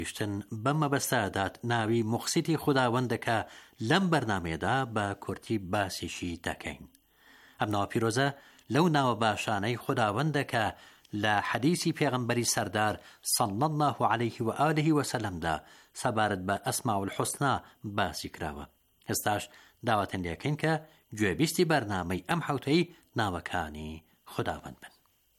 شتن بەمە بەستادات ناوی مقسیتی خوداوەندەکە لەم بەرنامەیەدا بە کورتی باسیشی دەکەین. ئەم ناوە پیرۆزە لەو ناوە باشانەی خوداوەندەکە لە حەدیسی پێغەمبەری سەردار صلی الله عليه و آله وسلمدا سەبارەت بە ئەسماء الحوسنا باسی کراوە. ئێستاش داواتن لێکەین کە گوێبیستی بەرنامەی ئەم حوتەی ناوەکانی خوداوەند بن.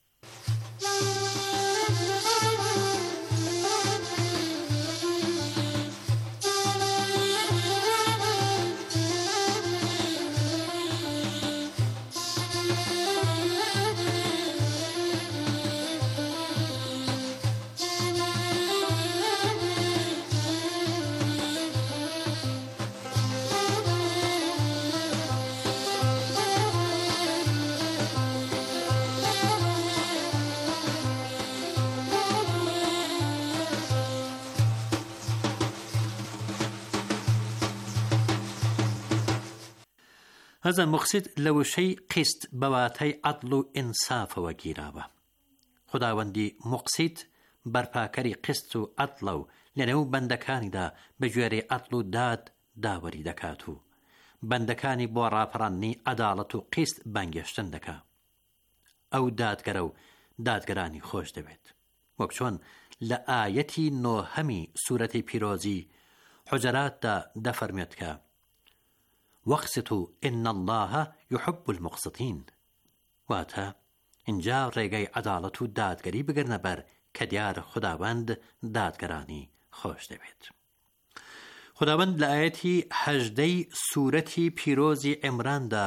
هەزە مقسیت لە وشەی قیست بەواتای عەدڵ و ئینسافەوە گیراوە. خوداوەندی مقسیت بەرپاکەری قیست و عەدڵە و لەنێو بەندەکانیدا بە گوێرەی عەدڵ و داد داوەری دەکات و بەندەکانی بۆ ڕاپەڕاندنی عەداڵەت و قیست بانگێشتن دەکا. ئەو دادگەرە و دادگەرانی خۆش دەوێت، وەک چۆن لە ئایەتی نۆهەمی سوورەتی پیرۆزی حوجراتدا دەفەرمێت کە وەقسیتوا إن الله يحب المقسطين، واتە اینجا ڕێگەی عەداڵەت و دادگەری بگرنە بەر کە دیارە خوداوەند دادگەرانی خۆش دەوێت. خوداوەند لە ئایەتی 18 سوورەتی پیرۆزی عیمراندا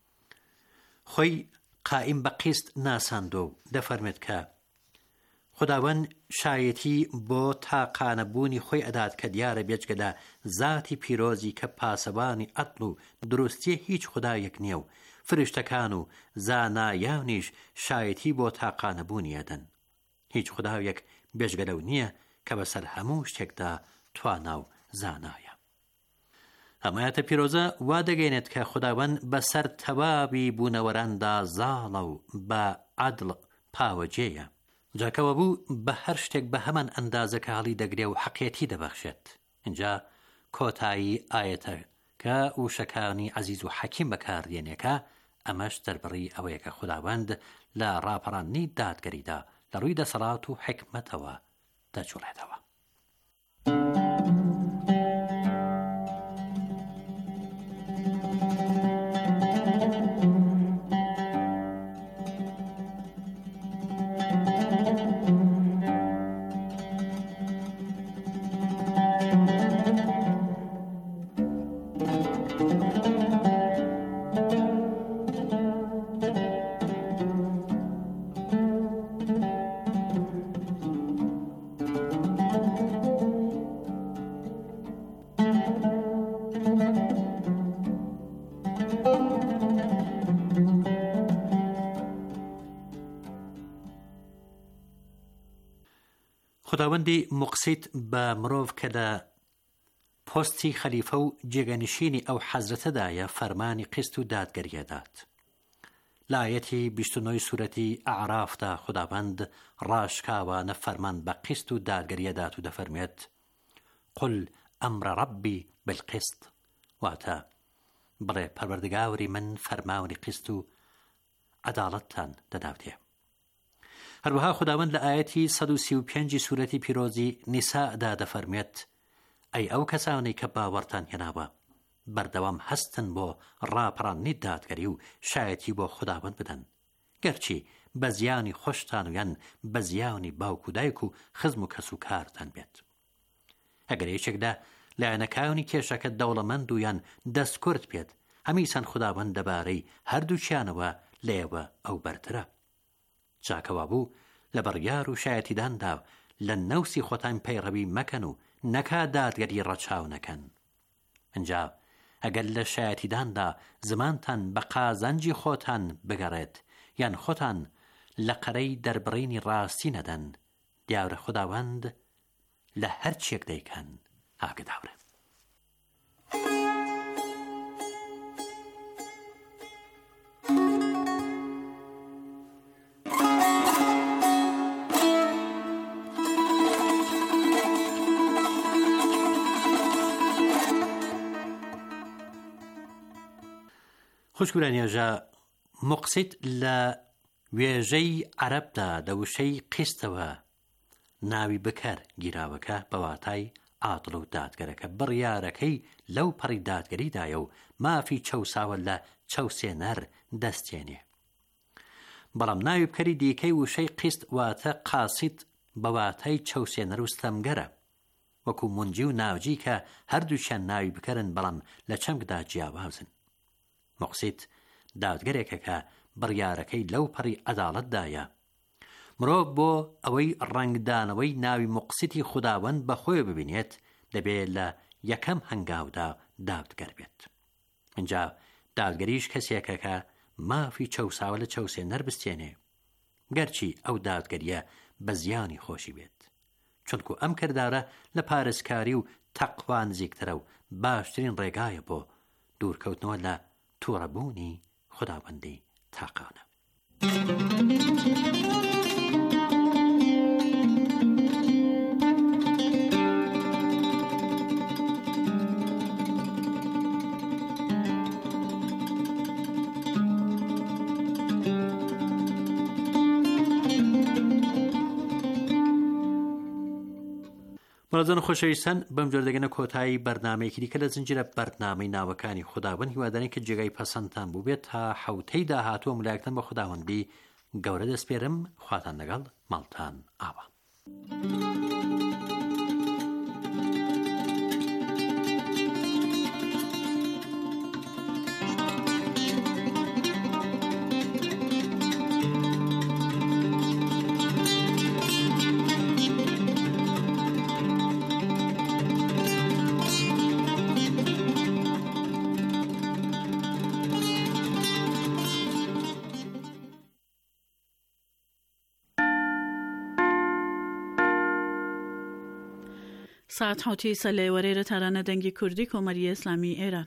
خۆی قائیم بە قیست ناساندۆ و دەفەرمێت کە خوداوەند شایەتی بۆ تاقانەبوونی خۆی ئەدات کە دیارە بێجگە لە ذاتی پیرۆزی کە پاسەبانی عەدڵ و دروستیە هیچ خودایەک نییە و فریشتەکان و زانایانیش شایەتی بۆ تاقانەبوونی ئەدەن. هیچ خودایەک بێجگە لەو نییە کە بەسەر هەموو شتێکدا توانا و زانایە. ئەمایەتە پیرۆزە وا دەگەێنێت کە خوداوەند بەسەر تەواوی بوونەوەراندا زاڵە و بە عەدڵ پاوەجێیە. جاکەوە بوو بە هەر شتێک بە هەمان ئەندازە کە هەڵی دەگرێ و حەقیەتی دەبەخشێت. اینجا کۆتایی ئایەتە کە وشەکانی عەزیز و حەکیم بەکاردێنێکە، ئەمەش دەربڕی ئەوەیە کە خوداوەند لە ڕاپەڕاندنی دادگەریدا لە ڕووی دەسەڵات و حکمەتەوە دەجوڵێتەوە. خوداوەندی مقسیت بە مرۆڤ کە لە پۆستی خەلیفە و جێگەنشینی ئەو حەزرەتەدایە فەرمانی قیست و دادگەریەدات. لە ئایەتی 29 سوورەتی ئەعرافدا خوداوەند ڕاشکاوانە فەرمان بە قیست و دادگەریەدات و دەفەرمێت قل ئەمرە ڕەبی بالقیست، واتە بڵێ پەروەردگاری من فەرمانی قیست و عەداڵەتتان دەداتێ. هەروەها خوداوەند لە ئایەتی 135 سوورەتی پیرۆزی نیسادا دەفەرمێت ئەی ئەو کەسانەی کە باوەڕتان هێناوە بەردەوام هەستن بۆ ڕاپەڕاندنی دادگەری و شایەتی بۆ خوداوەند بدەن، گەرچی بە زیانی خۆشتان و یان بە زیانی باوک و دایک و خزم و کەس و کارتان بێت. ئەگەر یەکێکدا لایەنەکانی کێشەکە دەوڵەمەند و یان دەستکورد بێت، هەمیسان خوداوەند دەبارەی هەردووچیانەوە لێوە ئەو بەرترە. چاکەوا بوو لە بڕیار و شایەتیداندا لە نەوسی خۆتان پەیڕەوی مەکەن و نەکا دادگەری ڕەچاو نەکەن. ئەنجا ئەگەر لە شایەتیداندا زمانتان بە قازانجی خۆتان بگەڕێت یان خۆتان لە قەرەی دەربڕینی ڕاستی نەدەن، دیاورە خوداوەند لە هەر چێک دەیکەن ئاگداورە. خوشگورانیێژە مقسیت لە وێژەی عەرەبدا دەوشەی قیستەوە ناوی بکەر گیراوەکە بەواتای عاتڵ و دادگەرەکە بڕیارەکەی لەو پەڕی دادگەریدایە و مافی چەوساوە لە چەوسێنەر دەستێنێ. بەڵام ناوی بکەری دیکەی وشەی قیست واتە قاسیت بەواتای چەوسێنەر و ستەمگەرە، وەکو منجی و ناوجی کە هەردووشیان ناوی بکەرن بەڵام لە چەمکدا جیاوازن. مقسیت دادگەرێکە کە بڕیارەکەی لەو پەڕی عەداڵەتدایە. مرۆڤ بۆ ئەوەی ڕەنگدانەوەی ناوی مقسیتی خوداوەند بەخۆی ببینێت دەبێت لە یەکەم هەنگاودا دادگەر بێت. اینجا دادگەریش کەسێکە کە مافی چەوساوە لە چەوسێنەر بستێنێ، گەرچی ئەو دادگەریە بە زیانی خۆشی بێت، چونکو ئەم کردارە لە پارێزکاری و تەقوا نزیکترە و باشترین ڕێگایە بۆ دوورکەوتنەوە لە تووڕەبوونی خوداوەندی تاقانە. بەڵێزان خۆشەویستان، بەم جۆر دەگەنە کۆتایی بەرنامەیەکی دیکە لە زنجیرە بەرنامەی ناوەکانی خوداوەند. هیوادارین کە جێگای پەسەندتان بوو بێت. تا حەوتەی داهاتووە ملایەکتن بە خوداوەندی گەورە دەسپێرم. خواتان لەگەڵ، ماڵتان ئاوا. ساعت حوتی سەلێ وەرێرە تارانە دەنگی کوردی کۆمەریە ئیسلامی ئێران.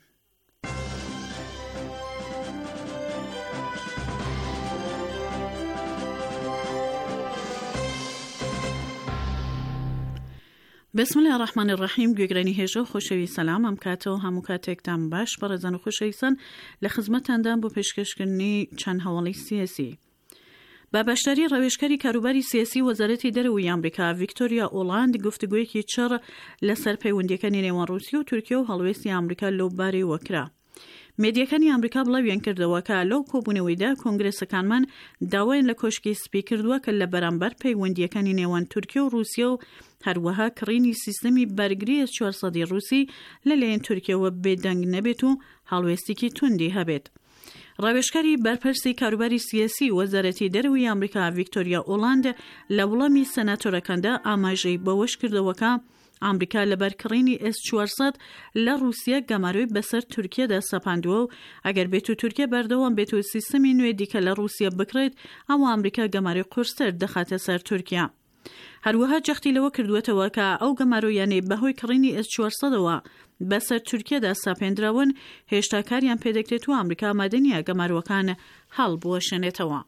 بسم الله الرحمن الرحیم. گوێگرانی هێژە و خۆشەوی سەلام، ئەم کاتەوە هەموو کاتێکتان باش. بەڕێزان و خۆشەویستان، لە خزمەتتاندان بۆ پێشکەشکردنی چەند هەواڵی سیاسی. با باشداری ڕەوێژکەری کاروباری سیاسی وەزارەتی دەرەوەی ئەمریکا ڤیکتۆریا ئۆڵاند گفتوگویەکی چڕ لەسەر پەیوەندیەکانی نێوان رووسیا و تورکیا و هەڵوێستی ئەمریکا لەو بارەی وەکرا. مێدیەکانی ئەمریکا بڵاویان کردەوە کە لەو کۆبوونەوەیدا کۆنگرێسەکانمان داوایان لە کۆشکی سپی کردووە کە لە بەرامبەر پەیوەندیەکانی نێوان تورکیا و رووسیا و هەروەها کڕینی سیستەمی بەرگری S-400 رووسی لەلایەن تورکیاوە بێدەنگ نەبێت و هەڵوێستێکی توندی هەبێت. ڕاوێژکاری بەرپرسی کاروباری سیاسی وەزارەتی دەرەوەی ئەمریکا ڤیکتۆریا ئۆڵاند لە وڵامی سەناتۆرەکاندا ئاماژەی بەوەش کردەوەکە ئەمریکا لەبەر کڕینی S-400 لە رووسیا گەماروی بەسەر تورکیادا سەپاندووە و ئەگەر بێت و تورکیا بەردەوام بێت و سیستەمی نوێ دیکە لە رووسیا بکرێت ئەوە ئەمریکا گەماری قورستر دەخاتە سەر تورکیا. هەروەها جەختی لەوە کردوێتەوە کە ئەو گەمارویانەی بەهۆی کڕینی S-400ەوە بەسەر تورکیادا ساپێنراون هێشتا کاریان پێدەکرێت و ئەمریکا ئامادەنیە گەماروەکان هەڵبوەشێنێتەوە.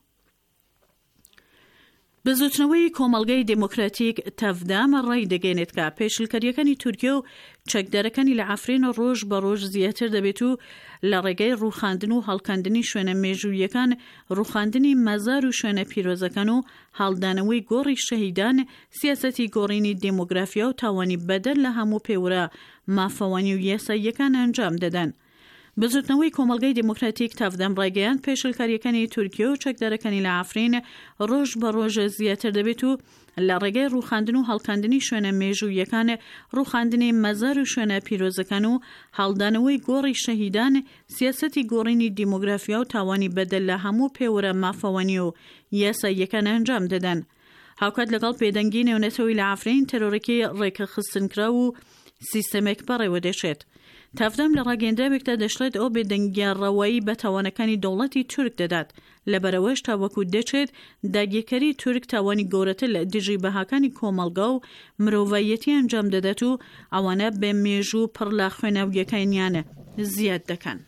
بزوتنەوەی کۆمەڵگەی دموکراتیک تەفدام ڕای دەگەێنێت کە پێشلکاریەکانی تورکیا و چەکدارەکانی لە عەفرین ڕۆژ بە ڕۆژ زیاتر دەبێت و لە ڕێگەی ڕووخاندن و هەڵکاندنی شوێنە مێژوویەکان، ڕووخاندنی مەزار و شوێنە پیرۆزەکان و هەڵدانەوەی گۆڕی شەهیدان، سیاسەتی گۆڕینی دموگرافیا و تاوانی بەدەر لە هەموو پێورە مافەوانی و یاساییەکان ئەنجام دەدەن. بزوتنەوەی کۆمەڵگەی دموکراتیک تەفدام ڕایگەیان پێشلکاریەکانی تورکیا و چەکدارەکانی لە عەفرین ڕۆژ بە ڕۆژ زیاتر دەبێت و لە ڕێگەی ڕووخاندن و هەڵکاندنی شوێنە مێژوویەکان، ڕووخاندنی مەزار و شوێنە پیرۆزەکان و هەڵدانەوەی گۆڕی شەهیدان، سیاسەتی گۆڕینی دیموگرافیا و تاوانی بەدەل لە هەموو پێوەرە مافەوانی و یاساییەکان ئەنجام دەدەن. هاوکات لەگەڵ پێدەنگی نێونەتەوەی لە عەفرین تەرۆرێکی ڕێکە خستنکرا و سیستەمێک بەڕێوە دەچێت. تەفدام لە ڕاگەیەندراوێکدا دەشڵێت ئەو بێدەنگیاڕەوایی بە تاوانەکانی دەوڵەتی تورک دەدات، لەبەرەوەش تاوەکو دەچێت داگیرکەری تورک تاوانی گەورەتر لە دژی بەهاکانی کۆمەڵگا و مرۆڤایەتی ئەنجام دەدات و ئەوانە بێ مێژوو پڕ لە خوێناویەکانیانە زیاد دەکەن.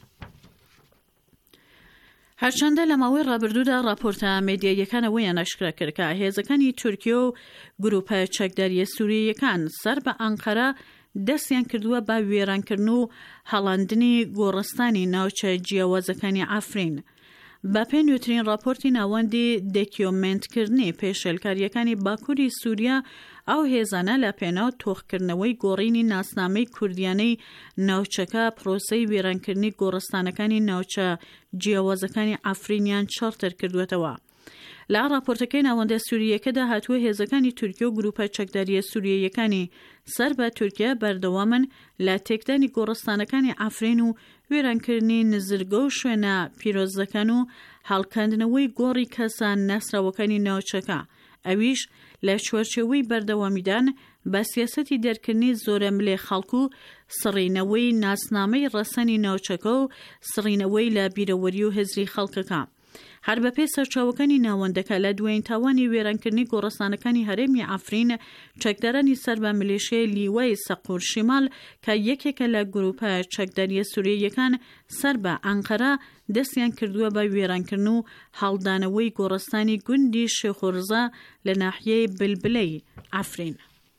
هەرچەندە لە ماوەی ڕابردوودا راپۆرتە مێدیایەکانەوەیان ئاشکرا کرد کە هێزەکانی تورکیا و گروپە چەکداریە سووریەکان سەر بە ئەنقەرە دەستیان کردووە با وێرانکردن و هەڵاندنی گۆڕستانی ناوچە جیاوازەکانی ئافرین. بە پێی نوێترین راپۆرتی ناوەندی دەکیۆمنتکردنی پێشێلکاریەکانی باکووری سووریا ئەو هێزانە لە پێناو تۆخکردنەوەی گۆڕینی ناسنامەی کوردیانەی ناوچەکە پرۆسەی وێرانکردنی گۆڕستانەکانی ناوچە جیاوازەکانی ئافرینیان چارتر کردوێتەوە. لە راپۆرتەکەی ناوەندە سووریەکەدا هاتووە هێزەکانی تورکیە و گروپە چەکداریە سووریەکانی سەر بە تورکیا بەردەوامن لە تێکدانی گۆڕستانەکانی ئافرین و وێرانکردنی نزرگە و شوێنە پیرۆزەکان و هەڵکاندنەوەی گۆڕی کەسان ناسراوەکانی ناوچەکە، ئەویش لە چوەرچێوەی بەردەوامیدان بە سیاسەتی دەرکردنی زۆرە ملێ خەڵک و سڕینەوەی ناسنامەی ڕەسەنی ناوچەکە و سڕینەوەی لە بیرەوەری و هێزری خەڵکەکە. هەر بەپێی سەرچاوەکانی ناوەندەکە لە دوایین تاوانی وێرانکردنی گۆڕستانەکانی هەرێمی ئافرین، چەکدارانی سەر بە ملیشیای لیوای سەقور شیمال کە یەکێکە لە گروپە چەکداریە سووریەکان سەر بە ئەنقەرە دەستیان کردووە بە وێرانکردن و هەڵدانەوەی گۆڕستانی گوندی شێخورزە لە ناحیەی بلبلەی ئافرین.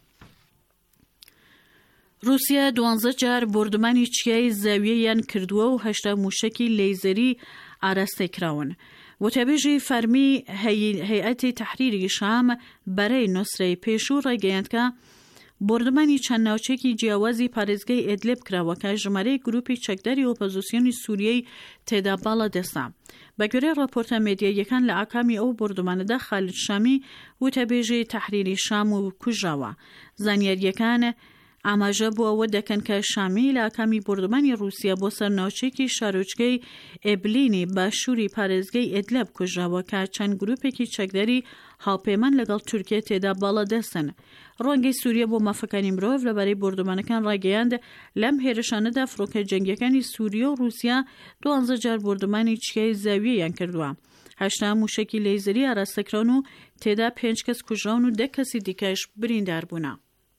رووسیا 12 جار بردمانی چیای زاویەیان کردووە و 8 موشکی لەیزەری ئاراستەی کراون. وتەبێژی فەرمی هەیئەتی تەحریری شام بەرەی نوسرەی پێشوو ڕێگەیاندکە بردمانی چەند ناوچێکی جیاوازی پارێزگای ئێدلب کراوە کە ژمارەی گروپی چەکداری ئۆپۆزیسیۆنی سووریەی تێدا باڵا دەستا. بەگوێرەی راپۆرتە مێدیاییەکان لە ئاکامی ئەو بردمانەدا خالد شامی وتەبێژی تەحریری شام و کوژاوە. زانیاریەکان ئاماژە بۆ ئەوە دەکەن کە شامی لە ئاکامی بردمانی رووسیا بۆ سەر ناوچێکی شارۆچکەی ئێبلینی باشووری پارێزگای ئێدلب کوژاوە کە چەند گروپێکی چەکداری هاوپەیمان لەگەڵ تورکیا تێدا باڵا دەستن. ڕۆنگەی سووریا بۆ مافەکانی مرۆڤ لەبارەی بردمانەکان ڕاگەیاند لەم هێرشانەدا فڕۆکە جەنگیەکانی سووریا و رووسیا 12 جار بردمانی چیای زاویەیان کردووە. 8 موشکی لەیزەری ئاراستەکران و تێدا 5 کەس کوژراون و 10 کەسی دیکەش بریندار بوون.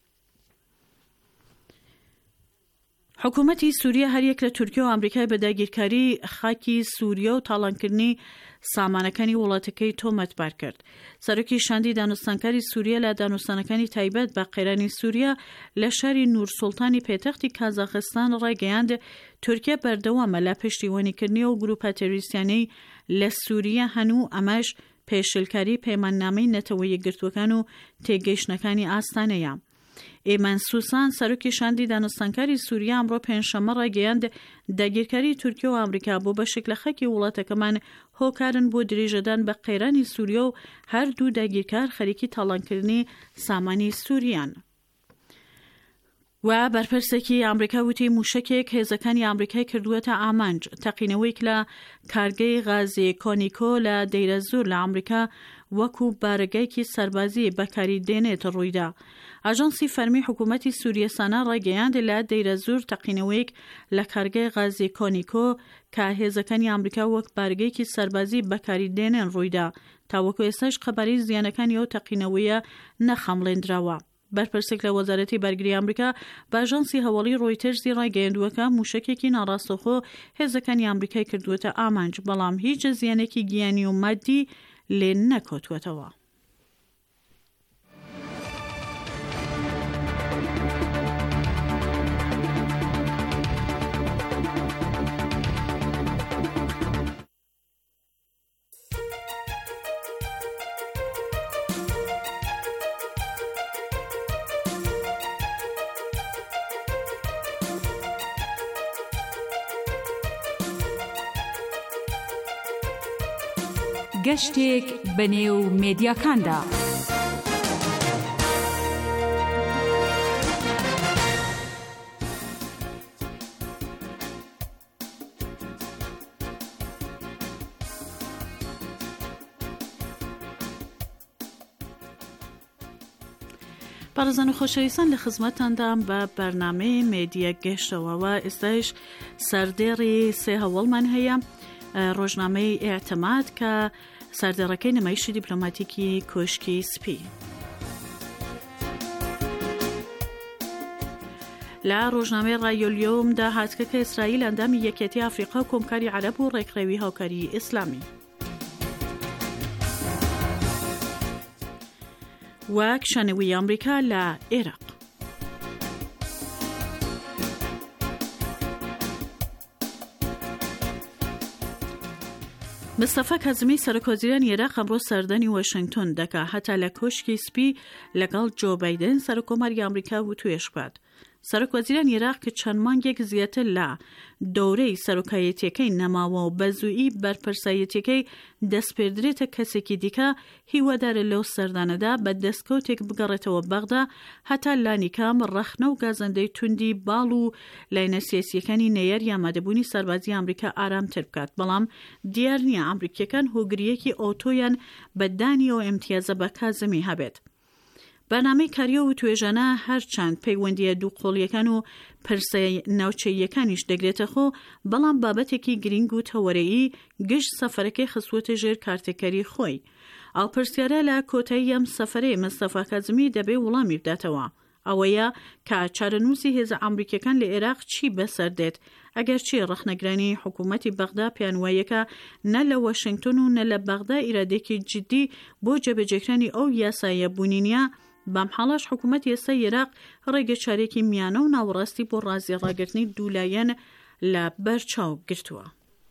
حکوومەتی سووریا هەریەک لە تورکیا و ئەمریکای بە داگیرکاری خاکی سووریا و تاڵانکردنی سامانەکانی وڵاتەکەی تۆمەتبار کرد. سەرۆکی شاندی دانوستانکاری سووریا لە دانوستانەکانی تایبەت بە قەیرانی سووریا لە شاری نورسوڵتانی پێتەختی کازاخستان ڕێگەیاند تورکیا بەردەوامە لە پشتیوانیکردنی و گروپە تێروریستیانەی لە سووریا هەنوو ئەمەش پێشلکاری پەیماننامەی نەتەوە یەکگرتوەکان و تێگەیشتنەکانی ئاستانەیە. ئێمان سوسان سەرۆکی شاندی دانوستانکاری سووریا ئەمڕۆ پێنجشەممە ڕاگەیاند داگیرکاری تورکیا و ئەمریکا بۆ بەشێک لە خەکی وڵاتەکەمان هۆکارن بۆ درێژەدان بە قەیرانی سووریا و هەردوو داگیرکار خەریکی تاڵانکردنی سامانی سووریان. و بەرپرسێکی ئەمریکا وتی موشکێک هێزەکانی ئەمریکای کردووەتە ئامانج. تەقینەوەیک لە کارگەی غازی کۆنیکۆ لە دەیرە زۆر لە ئەمریکا وەکو بارگایکی سەربازی بەکاری دێنێت ڕوویدا. ئاژانسی فەرمی حکوومەتی سووریەسانە ڕاگەیاند لە دەیرە زۆر تەقینەوەیک لە کارگەی غازی کۆنیکۆ کە هێزەکانی ئەمریکا وەک بارگایکی سەربازی بەکاری دێنێن ڕوویدا. تاوەکو ئێستاش خەباری زیانەکانی ئەو تەقینەوەیە نەخەمڵێنراوە. بەرپرسێک لە وەزارەتی بەرگری ئەمریکا بە ئاژانسی هەواڵی ڕۆیتەرزی ڕاگەیاندووەکە موشکێکی ناڕاستەخۆ هێزەکانی ئەمریکای کردووەتە ئامانج، بەڵام هیچ زیانێکی گیانی و مادی لێ نەکۆتوەتەوە. گەشتێک بەنێو مێدیاکاندا. بەڕێزان و خۆشەویستان لە خزمەتاندام بە بەرنامەی مێدیا گەشتەوەوە. ئێستاش سەردێڕی سێ هەوڵمان هەیە، ڕۆژنامەی ئێعتماد کە سەردێڕەکەی نمایشی دیپلۆماتیکی کۆشکی سپی. لە ڕۆژنامەی ڕایۆلیۆمدا هاتکە کە ئیسرائیل ئەندامی یەکێتی ئافریقا و کۆمکاری عەرەب و ڕێکخراوی هاوکاری ئیسلامی. وەک شانەوی ئەمریکا لە عێراق. مستەفا کازمی سەرۆکوەزیرانی عێراق ئەمڕۆ سەردانی واشنگتن دەکا هەتا لە کۆشکی سپی لەگەڵ جۆ بایدن سەرۆکۆماری ئەمریکا و توێش بات. سەرۆکوەزیرانی عێراق کە چەند مانگێک زیاتر لە دەورەی سەرۆکایەتیەکەی نەماوە و بە زوویی بەرپرسایەتیەکەی دەستپێردرێتە کەسێکی دیکە هیوادارە لەو سەردانەدا بە دەستکەوتێک بگەڕێتەوە بەغدا هەتا لانیکام ڕەخنە و گازەندەی توندی باڵ و لاینە سیاسیەکانی نەیەر یامادەبوونی سەربازی ئەمریکا ئارامتر بکات، بەڵام دیار نییە ئەمریکیەکان هۆگریەکی ئۆتۆیان بەدانیەوە ئیمتیازە بە کازمی هەبێت. بەنامەی کاریە و توێژانە هەرچەند پەیوەندیە دوو قۆڵیەکان و پرسە ناوچەیەکانیش دەگرێتە خۆ، بەڵام بابەتێکی گرنگ و تەوەرەیی گشت سەفەرەکەی خستووەتە ژێر کارتێکەری خۆی. ئاڵپرسیارە لە کۆتایی ئەم سەفەرەی مستەفا کازمی دەبێ وڵامی بداتەوە، ئەوەیە کە چارەنووسی هێزە ئەمریکیەکان لە عێراق چی بەسەردێت ئەگەر چی ڕەخنەگرانی حکوومەتی بەغدا پیانوایەکە نە لە واشنگتن و نە لە بەغدا ئیرادێکی جدی بۆ جێبەجێکرانی ئەو یاسایە بوونینیە. بەم حاڵەش حکوومەت ئێستا عێراق ڕێگە چارێکی میانە و ناوەڕاستی بۆ ڕازی ڕاگرتنی دوولایەن لە بەرچاو گرتووە.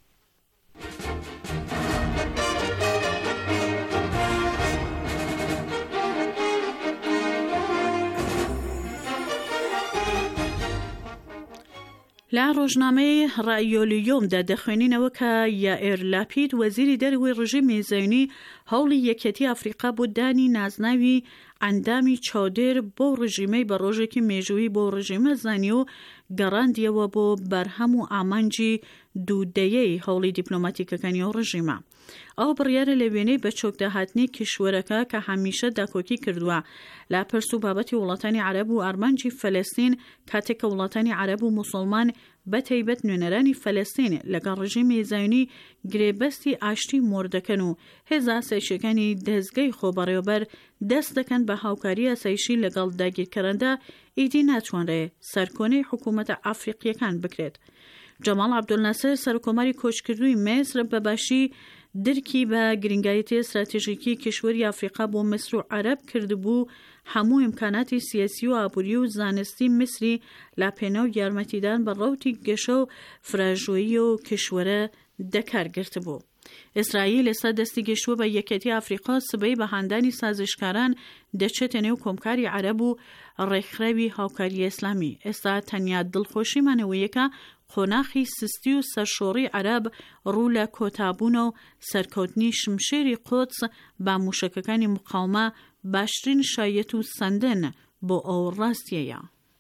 لە ڕۆژنامەی ڕایۆلیۆمدا دەخوێنینەوە کە یائیر لاپید وەزیری دەرەوەی ڕژیمی زەیونی هەوڵی یەکێتی ئەفریقا بۆ دانی نازناوی ئەندامی چاودێر بۆ ڕژیمەی بە ڕۆژێکی مێژووی بۆ ڕژیمە زانی و گەڕاندیەوە بۆ بەرهەم و ئامانجی دوودەیەی هەوڵی دیپلۆماتیکەکانی ئەو ڕژیمە. ئەو بڕیارە لە وێنەی بە چۆکداهاتنی کیشوەرەکە کە هەمیشە داکۆکی کردووە لە پرس و بابەتی وڵاتانی عەرەب و ئارمانجی فەلەستین، کاتێککە وڵاتانی عەرەب و موسڵمان بەتایبەت نوێنەرانی فەلەستین لەگەڵ ڕژیمی زایونی گرێبەستی ئاشتی مۆردەکەن و هێزە ئاسایشیەکانی دەستگای خۆبەڕێوەبەر دەست دەکەن بە هاوکاری ئاسایشی لەگەڵ داگیرکەراندا، ئیدی ناتوانرێ سەرکۆنەی حکوومەتە ئافریقیەکان بکرێت. جەماڵ عەبدولناسر سەرۆکۆماری کۆچکردووی میسر بەباشی درکی بە گرنگایەتی استراتیژیکی کشوەری ئەفریقا بۆ میسر و عەرەب کردبوو هەموو ئیمکاناتی سیاسی و ئابووری و زانستی میسری لا پێنە و یارمەتیدان بە ڕەوتی گەشە و فراژۆیی و کشوەرە دەکارگرت بوو. ئیسرائیل ئێستا دەستی گەشتووە بە یەکێتی ئەفریقا سبەی بە هاندانی سازشکاران دەچێتە نێو کۆمکاری عەرەب و ڕێکخراوی هاوکاری ئیسلامی. ئێستا تەنیا دڵخۆشیمانەوەیەکە قۆناخی سستی و سەرشۆڕی عەرەب ڕوو لە کۆتابوونە و سەرکەوتنی شمشێری قودس با موشەکەکانی مقاومە باشترین شایەت و سەندن بۆ ئەو ڕاستیەیە.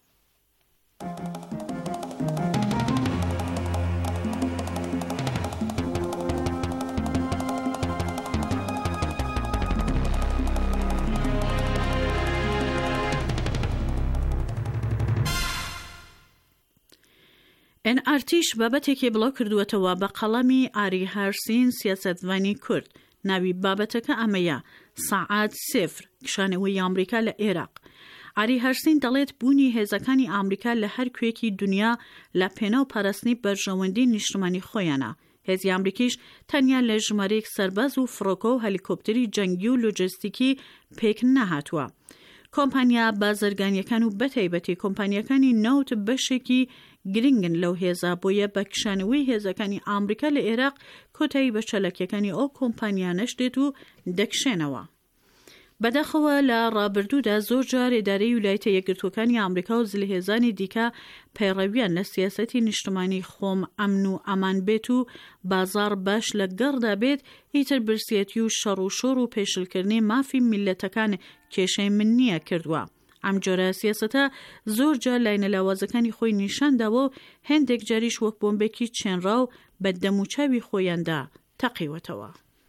NRTش بابەتێکی بڵاو کردووەتەوە بە قەڵەمی ئاری هارسین سیاسەتوانی کورد. ناوی بابەتەکە ئەمەیە: سەعات سێفر، کشانەوەی ئەمریکا لە عێراق. ئاری هارسین دەڵێت بوونی هێزەکانی ئەمریکا لە هەر کوێکی دنیا لە پێنە و پاراستنی بەرژەوەندی نیشتمانی خۆیانە. هێزی ئەمریکیش تەنیا لە ژمارەیەک سەرباز و فڕۆکە و هەلیکۆپتەری جەنگی و لۆجستیکی پێک نەهاتووە. کۆمپانیا بازرگانیەکان و بەتایبەتی کۆمپانیەکانی ناوت بەشێکی گرنگن لەو هێزە، بۆیە بە کشانەوەی هێزەکانی ئەمریکا لە عێراق کۆتایی بە چەلەکیەکانی ئەو کۆمپانیانەش دێت و دەکشێنەوە. بەداخەوە لە ڕابردوودا زۆر جار ئێدارەی ویلایەتە یەکگرتووەکانی ئەمریکا و زلهێزانی دیکە پەیڕەویان لە سیاسەتی نیشتمانی خۆم ئەمن و ئەمان بێت و بازار باش لە گەڕدا بێت، ئیتر برسێتی و شەڕ و شۆڕ و پێشلکردنی مافی میلەتەکان کێشەی من نییە کردووە. ئەم جۆرە سیاسەتە زۆر جار لاینە لاوازەکانی خۆی نیشانداوە و هەندێک جاریش وەک بۆمبێکی چێنرا و بە دەموچاوی خۆیاندا تەقیوەتەوە.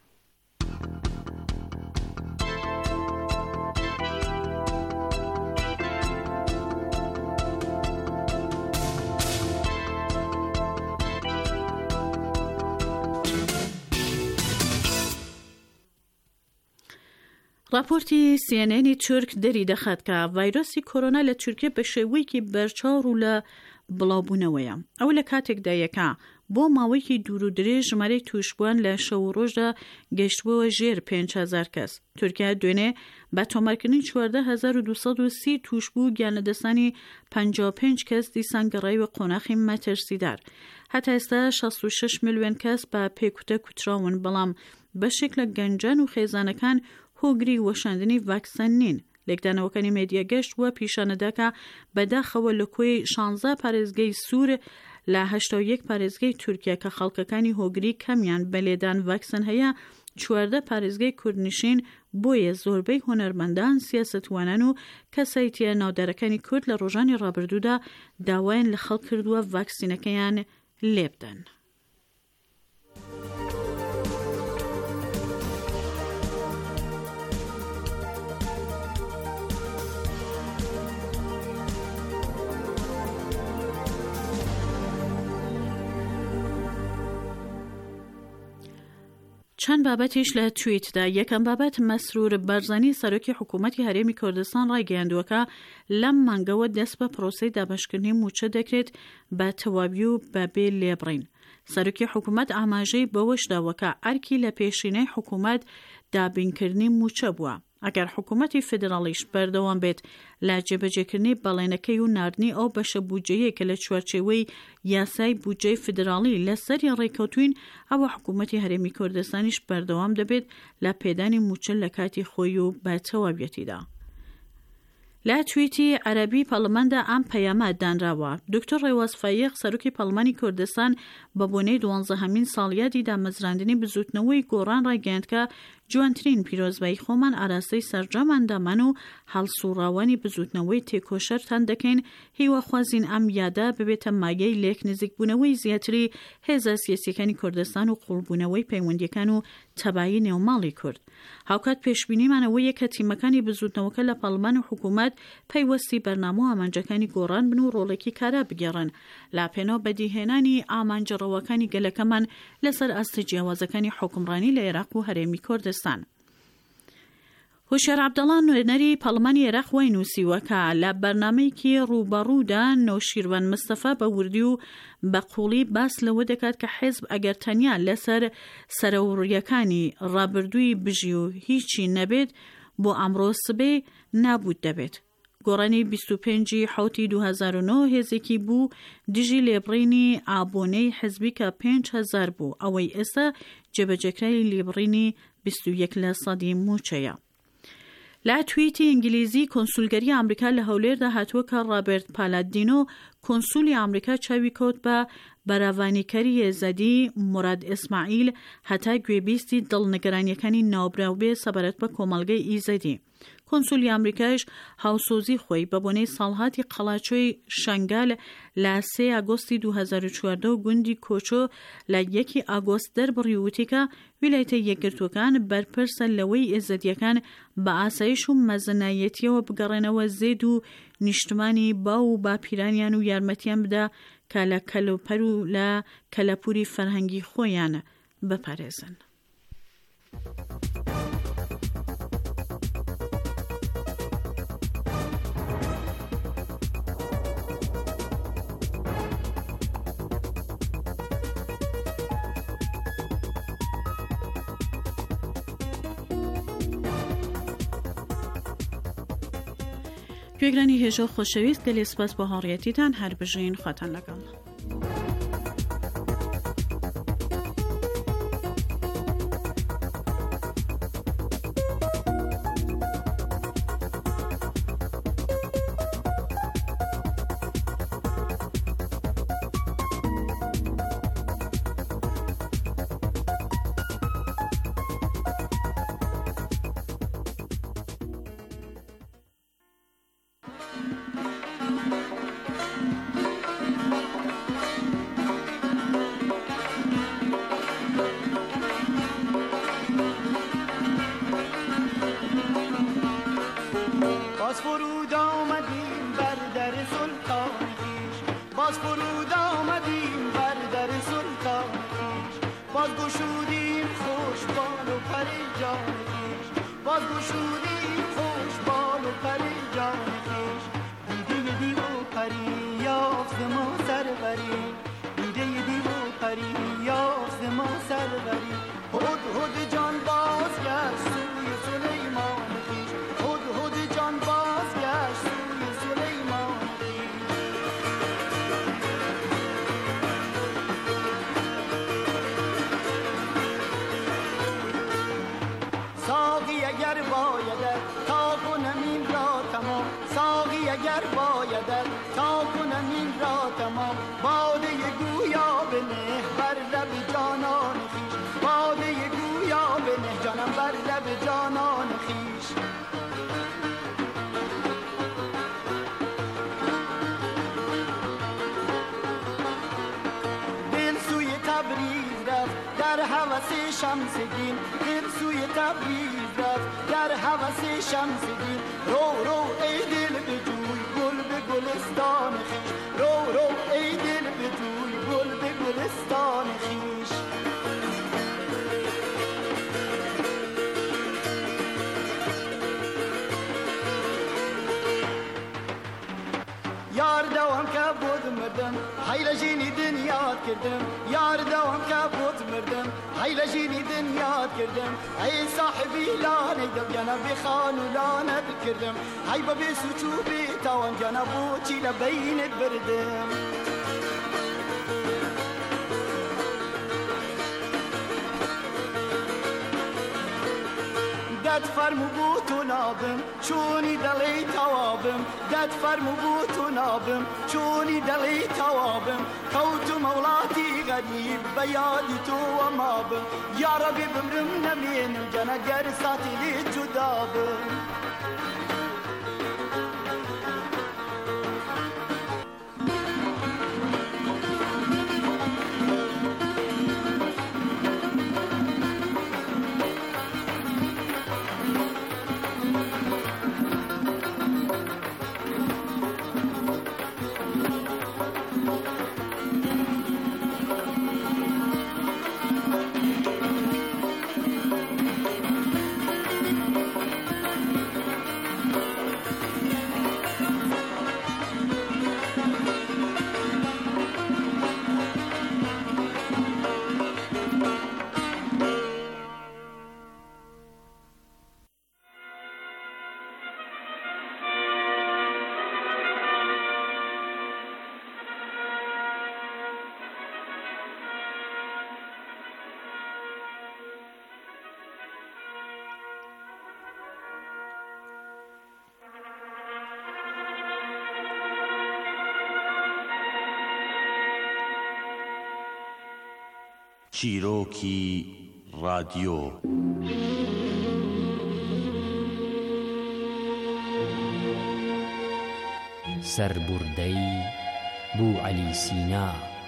راپۆرتی CNN تورک دەری دەخات کە ڤایرۆسی کۆرۆنا لە تورکیا بە شێوەیەکی بەرچاو ڕوو لە بڵاوبوونەوەیە. ئەو لە کاتێکدا یەکە بۆ ماوەیەکی دوور و درێژ ژمارەی توشبووان لە شەو و ڕۆژدا گەشتبووە ژێر 5,000 کەس. تورکیا دوێنێ بە تۆمارکردنی 14,230 توشبوو گیانەدەستانی 55 کەس دیسان گەڕایوە قۆناغی مەترسیدار. هەتا ئێستا 66 ملیۆن کەس بە پێکوتە کوتراون، بەڵام بەشێک لە گەنجان و خێزانەکان هۆگری وەشاندنی ڤاکسین نین. لێکدانەوەکانی مێدیا گەشت وە پیشانەداکە بەداخەوە لە کۆی 16 پارێزگای سوور لە 81 پارێزگای تورکیا کە خەڵکەکانی هۆگری کەمیان بە لێدان ڤاکسین هەیە، 14 پارێزگای کوردنشین بۆیە زۆربەی هۆنەرمەندان، سیاسەتوانان و کەسایەتیە ناودارەکانی کورد لە ڕۆژانی ڕابردوودا داوایان لە خەڵک کردووە ڤاکسینەکەیان لێبدەن. چەند بابەتیش لە تویتدا. یەکەم بابەت مەسرور بەرزانی سەرۆکی حکوومەتی هەرێمی کوردستان ڕایگەیاندووەکە لەم مانگەوە دەست بە پرۆسەی دابەشکردنی موچە دەکرێت بە تەواوی و بەبێ لێبڕین. سەرۆکی حکوومەت ئاماژەی بەوەش داوەکە ئەرکی لە پێشینەی حکوومەت دابینکردنی موچە بووە. ئەگەر حکوومەتی فدرالیش بەردەوام بێت لە جێبەجێکردنی بەڵێنەکەی و ناردنی ئەو بەشە بودجەیە کە لە چوارچێوەی یاسای بودجەی فدرالی لەسەری ڕێکەوتوین، ئەوە حکوومەتی هەرێمی کوردستانیش بەردەوام دەبێت لە پێدانی موچە لە کاتی خۆی و بە تەواویەتیدا. لە تویتی عەرەبی پەرلەماندا ئەم پەیامە دانراوە. دکتۆر ڕێواز فایق سەرۆکی پەرلەمانی کوردستان بە بۆنەی 12هەمین ساڵیادی دامەزراندنی بزوتنەوەی گۆڕان ڕایگەیاند کە جوانترین پیرۆزبایی خۆمان ئاراستەی سەرجەماندامان و هەڵسوڕاوانی بزوتنەوەی تێکۆشەرتان دەکەین. هیوەخوازین ئەم یادە ببێتە مایەی لێک نزیکبوونەوەی زیاتری هێزە سیاسیەکانی کوردستان و قوڵبوونەوەی پەیوەندیەکان و تەبایی نێوماڵی کورد. هاوکات پێشبینیمانەوەیە کە تیمەکانی بزوتنەوەکە لە پەرلەمان و حکوومەت پەیوەستی بەرنامە و ئامانجەکانی گۆڕان بن و ڕۆڵێکی کارا بگێڕن لا پێناو بەدیهێنانی ئامانجەڕەوەکانی گەلەکەمان لەسەر ئاستە جیاوازەکانی حکومڕانی لە عێراق و هەرێمی کوردستان. هوشێر عەبدەڵڵا نوێنەری پەرلەمانی عێراق وای نووسیوە کە لە بەرنامەیەکی ڕووبەڕوودا نەوشیروان مستەفا بە وردی و بە قوڵی باس لەوە دەکات کە حیزب ئەگەر تەنیا لەسەر سەرەوڕیەکانی ڕابردووی بژی و هیچی نەبێت بۆ ئەمڕۆ سبێ نابوود دەبێت. گۆڕانی 25 حوتی 2009 هێزێکی بوو دژی لێبڕینی ئابۆنەی حزبی کە 5,000 بوو، ئەوەی ئێستا جێبەجێکرای لێبڕینی 21% موچەیە. لە تویتی ئینگلیزی کۆنسولگەری ئەمریکا لە هەولێردا هاتووە کە ڕابرت پالادینۆ کۆنسولی ئەمریکا چاوی کەوت بە بەراوانیکەری یێزەدی موراد ئیسماعیل هەتا گوێبیستی دڵنیگەرانیەکانی ناوبراوبێ سەبارەت بە کۆمەڵگەی ئیزەدی. کۆنسولی ئەمریکایش هاوسۆزی خۆی بە بۆنەی ساڵهاتی قەڵاچۆی شەنگال لە 3 ئاگۆستی 2014 و گوندی کۆچۆ لە 1 ئاگۆست دەربڕی وتیکە ویلایەتە یەکگرتووەکان بەرپرسە لەوەی ئێزەدیەکان بە ئاسایش و مەزنایەتیەوە بگەڕێنەوە زێد و نیشتمانی باو و باپیرانیان و یارمەتیان بدا کە لە کەلوپەر و لە کەلەپوری فەرهەنگی خۆیان بپارێزن. گوێگرانی هێژە خۆشەویست گەلێ سپاس بۆ هاوڕێیەتیتان هەر بژین خواتان لەگەڵ. دیده دیو پری دلبری یافت ما سروری هد هد جان بازگشت سوی سلیمان خویش هد هد جان بازگشت سوی سلیمان خویش ساقی اگر بایدت تا کنم این را تمام ساقی اگر بایدت تا کنم این را تمام باده گویا بنه بر لب جانان خویش باده گویا بنه جانم بر لب جانان خویش دل سوی تبریز رفت در هوس شمس دین دل سوی تبریز رفت در هوس شمس دین رو رو ای دل بجوی گل به گلستان خویش رو رو ای دل بجوی گل به گلستان خویش یار دوام که بود مردم حیل جینی دنیات کردم یار دوام که بود مردم حیل جینی دنیات کردم ای صاحبی لانه دو جانا بخان و لانه بکردم ای بابی سوچو بی تاوان جانا بو چی لبینت بردم دد فرمو بو تو نابم چونی دلی توابم دد فرمو بو تو نابم چونی دلی توابم کوتو مولاتي غريب بيادي تو ومابم يا ربي بمرم نمين جنا قرصاتي لي جدابم چیرۆکی رادیۆ سربوردەی بوو عەلی سینا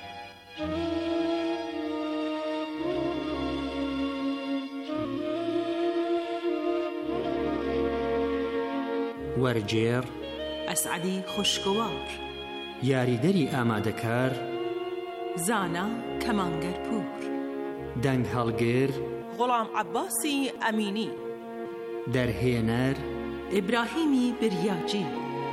وەرجێڕ ئەسعەدی خوشکوار یاریدەری ئامادەکار زانا کەمانگەرپوور دەنگ هەڵگر غوڵام عەباسی ئەمینی دەرهێنەر ئیبراهیمی بریاجی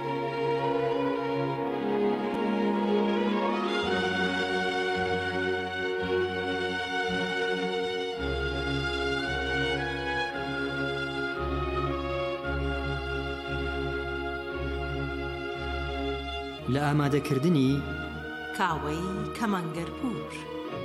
لە ئامادەکردنی کاوەی کەمانگەرپوور.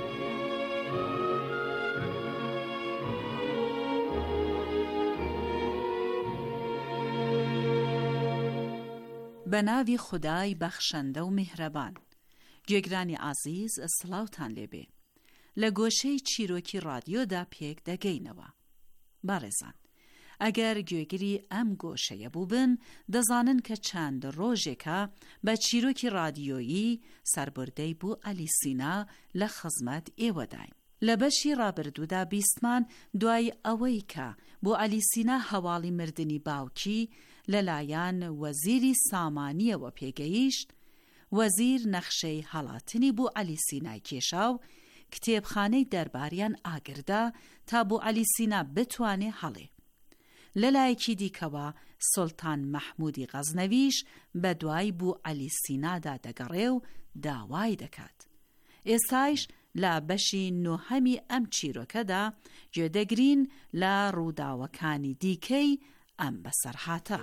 بەناوی خودای بەخشەندە و میهرەبان. گوێگرانی عازیز سڵاوتان لێبێ. لە گۆشەی چیرۆکی رادیۆدا پێک دەگەینەوە. بەڕێزان، ئەگەر گوێگری ئەم گۆشەیە بووبن، دەزانن کە چەند ڕۆژێکە بە چیرۆکی رادیۆیی سەربردەی بوو عەلی سینا لە خزمەت ئێوەداین. لە بەشی ڕابردوودا بیستمان دوای ئەوەی کە بۆ عەلی سینا هەواڵی مردنی باوکی لەلایەن وەزیری سامانیەوە پێگەیشت، وەزیر نەخشەی هەڵاتنی بۆ عەلی سینای کێشا و کتێبخانەی دەرباریان ئاگردا تا بۆ عەلی سینا بتوانێ هەڵێ. لەلایەکی دیکەوە سوڵتان مەحموودی غەزنەویش بە دوای بوو عەلی سینادا دەگەڕێ و داوای دەکات. ئێستایش لە بەشی نۆهەمی ئەم چیرۆکەدا گوێدەگرین لە ڕووداوەکانی دیکەی ئەم بەسەرهاتە.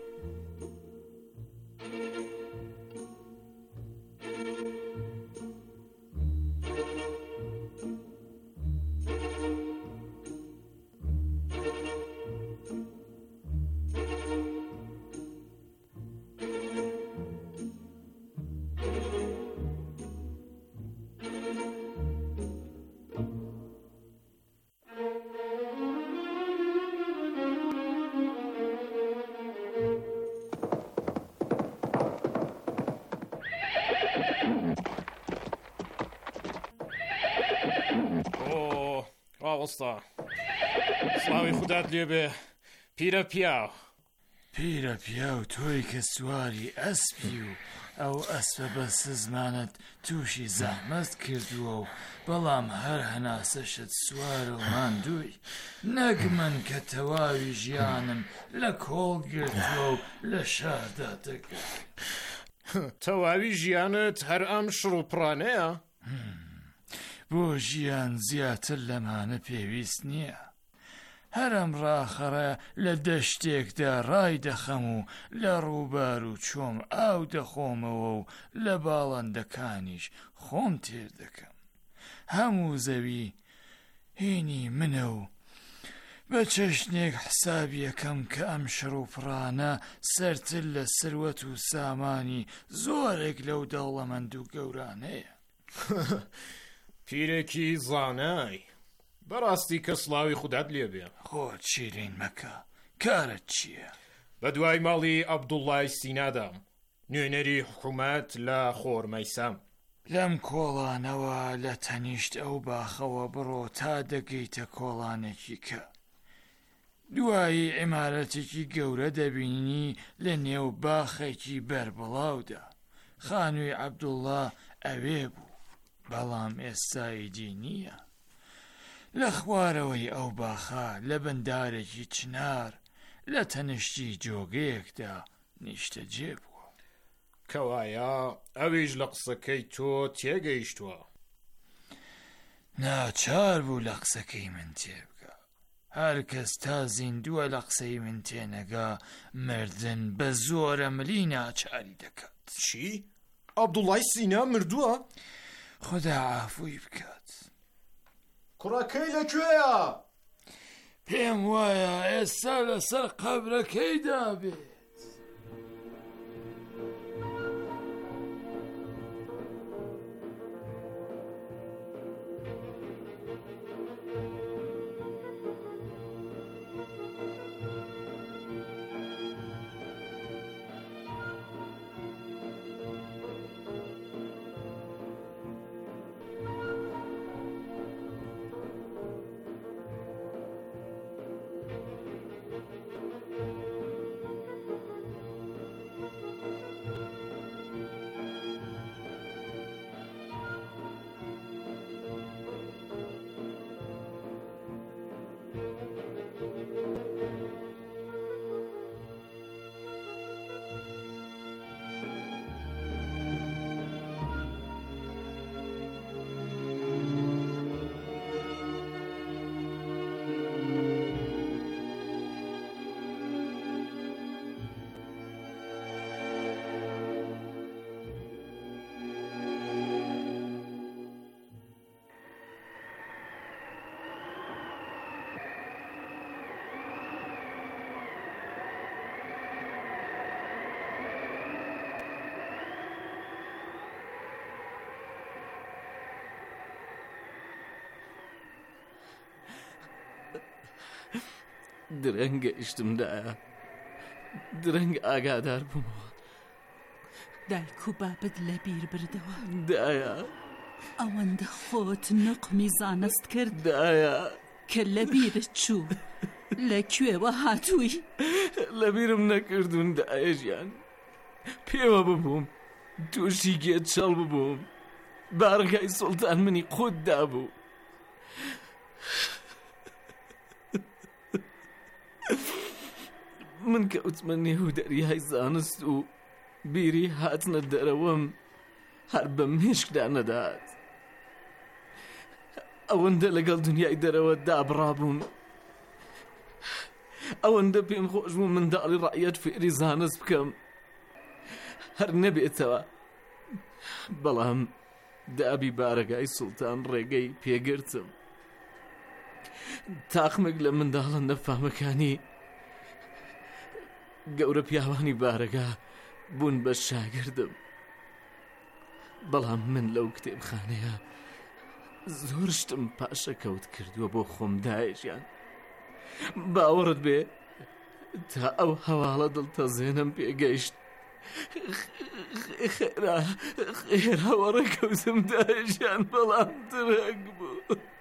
ڕاوەستا سڵاوی خودات لێبێ پیرە پیاو. پیرە پیاو تۆی کە سواری ئەسپی و ئەو ئەسپە بە سزمانت تووشی زەحمەت کردووە و بەڵام هەر هەناسەشت سوارە و ماندووی، نەک من کە تەواوی ژیانم لە کۆڵ گرتووە و لە شاردا دەگەم. تەواوی ژیانت هەر ئەم شڕوپڕانەیە؟ بۆ ژیان زیاتر لەمانە پێویست نییە. هەرم ڕاخەڕە لە دەشتێکدا ڕای دەخەم و لە ڕووبار و چۆم ئاو دەخۆمەوە و لە باڵندەکانیش خۆم تێر دەکەم. هەموو زەوی هینی منە و بە چەشنێک حسابی یەکەم کە ئەم شڕوپڕانە سەرتر لە سروەت و سامانی زۆرێک لەو دەوڵەمەند و گەورانەیە. پیرێکی زانای، بەڕاستی کە سڵاوی خودات لێبێ. خۆت شیرین مەکە، کارت چییە؟ بە دوای ماڵی عەبدوڵڵای سینادام، نوێنەری حکوومەت لە خۆرمەیسام. لەم کۆڵانەوە لە تەنیشت ئەو باخەوە بڕۆ تا دەگەیتە کۆڵانێکی کە دوایی عیمارەتێکی گەورە دەبینی لە نێو باخێکی بەربڵاودا. خانووی عەبدوڵڵا ئەوێ بوو، بەڵام ئێستایدی نییە. لە خوارەوەی ئەو باخە لە بەندارێکی چنار لە تەنیشتی جۆگەیەکدا نیشتەجێ بووە. کەوایە ئەویش لە قسەکەی تۆ تێگەیشتووە؟ ناچار بوو لە قسەکەی من تێبگە. هەر کەس تا زیندووە لە قسەی من تێنەگا مردن بە زۆرە ملی ناچاری دەکات. چی؟ عەبدوڵڵای سینا مردووە؟ خدا عافوی بکات. کوڕەکەی لەکوێیە؟ پێم وایە ئێستا لەسەر قەبرەکەیدا بێت. درەنگ گەیشتمدایە، درەنگ ئاگادار بوومەوە. دایک و بابت لەبیر بردەوە؟ دایە. ئەوەندە خۆت نقمی زانست کرد؟ دایە. کە لەبیرت چوو لەکوێوە هاتووی؟ لەبیرم نەکردوون دایە ژیان، پێوە ببووم تووشی گێت چەڵ ببووم، بارگای سوڵتان منی خۆت دابوو. من کەوتمە نێو دەریای زانست و بیری هاتنە دەرەوەم هەر بە مێشکدا نەدات. ئەوەندە لەگەڵ دنیای دەرەوە دابڕابوون، ئەوەندە پێم خۆش بوو منداڵی ڕایەت فێری زانست بکەم، هەر نەبێتەوە. بەڵام دابی بارەگای سوڵتان ڕێگەی پێگرتم. تاقمێک لە منداڵە نەفامەکانی گەورە پیاوانی بارەگا بوون بە شاگردم. بەڵام من لەو کتێبخانەیە زۆر شتم پاشەکەوت کردووە بۆ خۆم داێژیان. باوەڕت بێ تا ئەو هەواڵە دڵتەزێنم پێگەیشت خێراوە ڕێکەوتم داێژیان، بەڵام درەنگ بوو.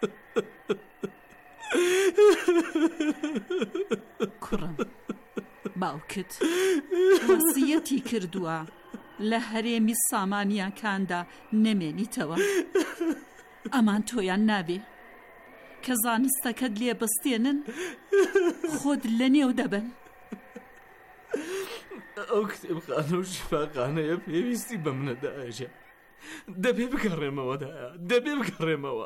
کوڕم، باوکت وەسیەتی کردووە لە هەرێمی سامانیاکاندا نەمێنیتەوە. ئەمان تۆیان نابێ کە زانستەکەت لێ بستێنن خۆت لە نێو دەبن. ئەو کتێبخانە و شیفاخانەیە پێویستی بە منەدا ئەژە. دەبێ بگەڕێمەوەدایە، دەبێ بگەڕێمەوە.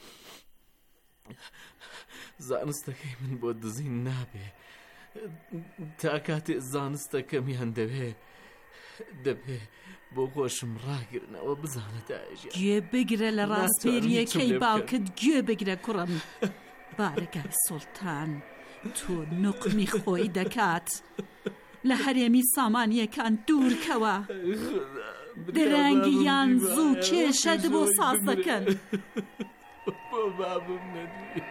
زانستەکەی من بۆ دزین نابێ. تا کاتێ زانستەکەمیان دەبێ بۆ خۆشم ڕاگرنەوە بزانە داژە. گوێ بگرە لە ڕاستپێریەکەی باوکت، گوێ بگرە کوڕم. بارەگای سوڵتان تۆ نوقمی خۆی دەکات. لە هەرێمی سامانیەکان دوورکەوە، درەنگیان زوو کێشەت بۆ ساز دەکەن. بۆ بابم نەدی.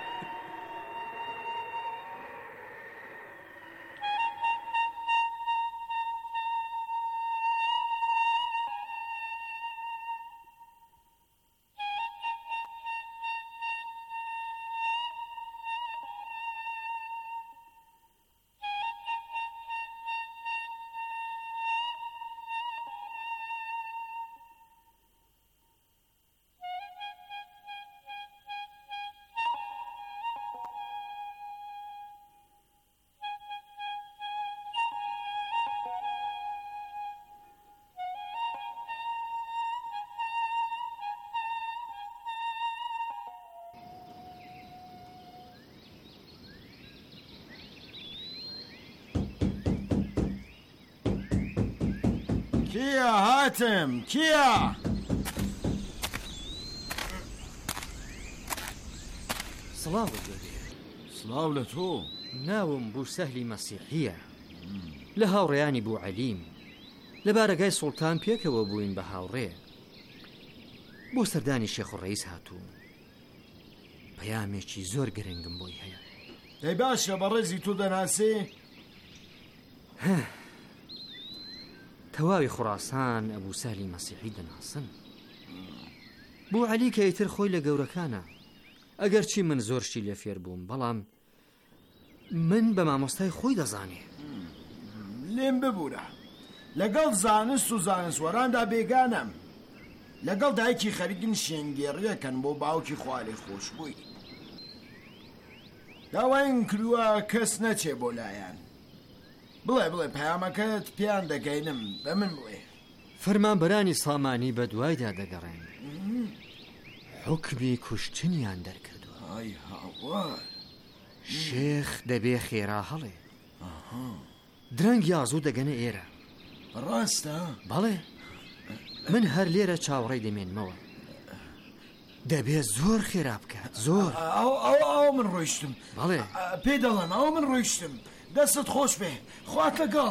کیە هاتم؟ کیە؟ سڵاو بگەێ. سڵاو لە تۆ. ناوم بوو سەهلی مەسیحیە، لە هاوڕێیانی بوو عەلیم. لە بارەگای سوڵتان پێکەوە بووین بە هاوڕێ. بۆ سەردانی شێخ و ڕەئیس هاتووم. پەیامێکی زۆر گرنگم بۆی هەیە. دەی باشە بە ڕێزی تۆ دەناسێ؟ تەواوی خوڕاسان ئەبوو سەهلی مەسیحی دەناسن. بوو عەلی کە ئیتر خۆی لە گەورەکانە. ئەگەر چی من زۆر شتی لێ فێر بووم، بەڵام من بە مامۆستای خۆی دەزانێ. لێم ببوورە، لەگەڵ زانست و زانستوەراندا بێگانم. لەگەڵ دایکی خەریکن شێنگێڕیەکەن بۆ باوکی خوالێ خۆش بووی. داواین کردووە کەس نەچێ بۆ لایەن. بڵێ پەیامەکەت پیان دەگەینم، بە من بڵێ. فەرمانبەرانی سامانی بە دوایدا دەگەڕێن. حکمی کوشتنیان دەرکردووە. ئای هاوار، شێخ دەبێ خێرا هەڵێ. درەنگی ئازوو دەگەنە ئێرە. ڕاستە؟ بەڵێ، من هەر لێرە چاوەڕێی دەمێنمەوە. دەبێ زۆر خێرا بکات، زۆر. ئەو من ڕۆیشتم. بەڵێ پێ دەڵێن ئەو من ڕۆیشتم. دەستت خۆش بێ، خوات لەگەڵ.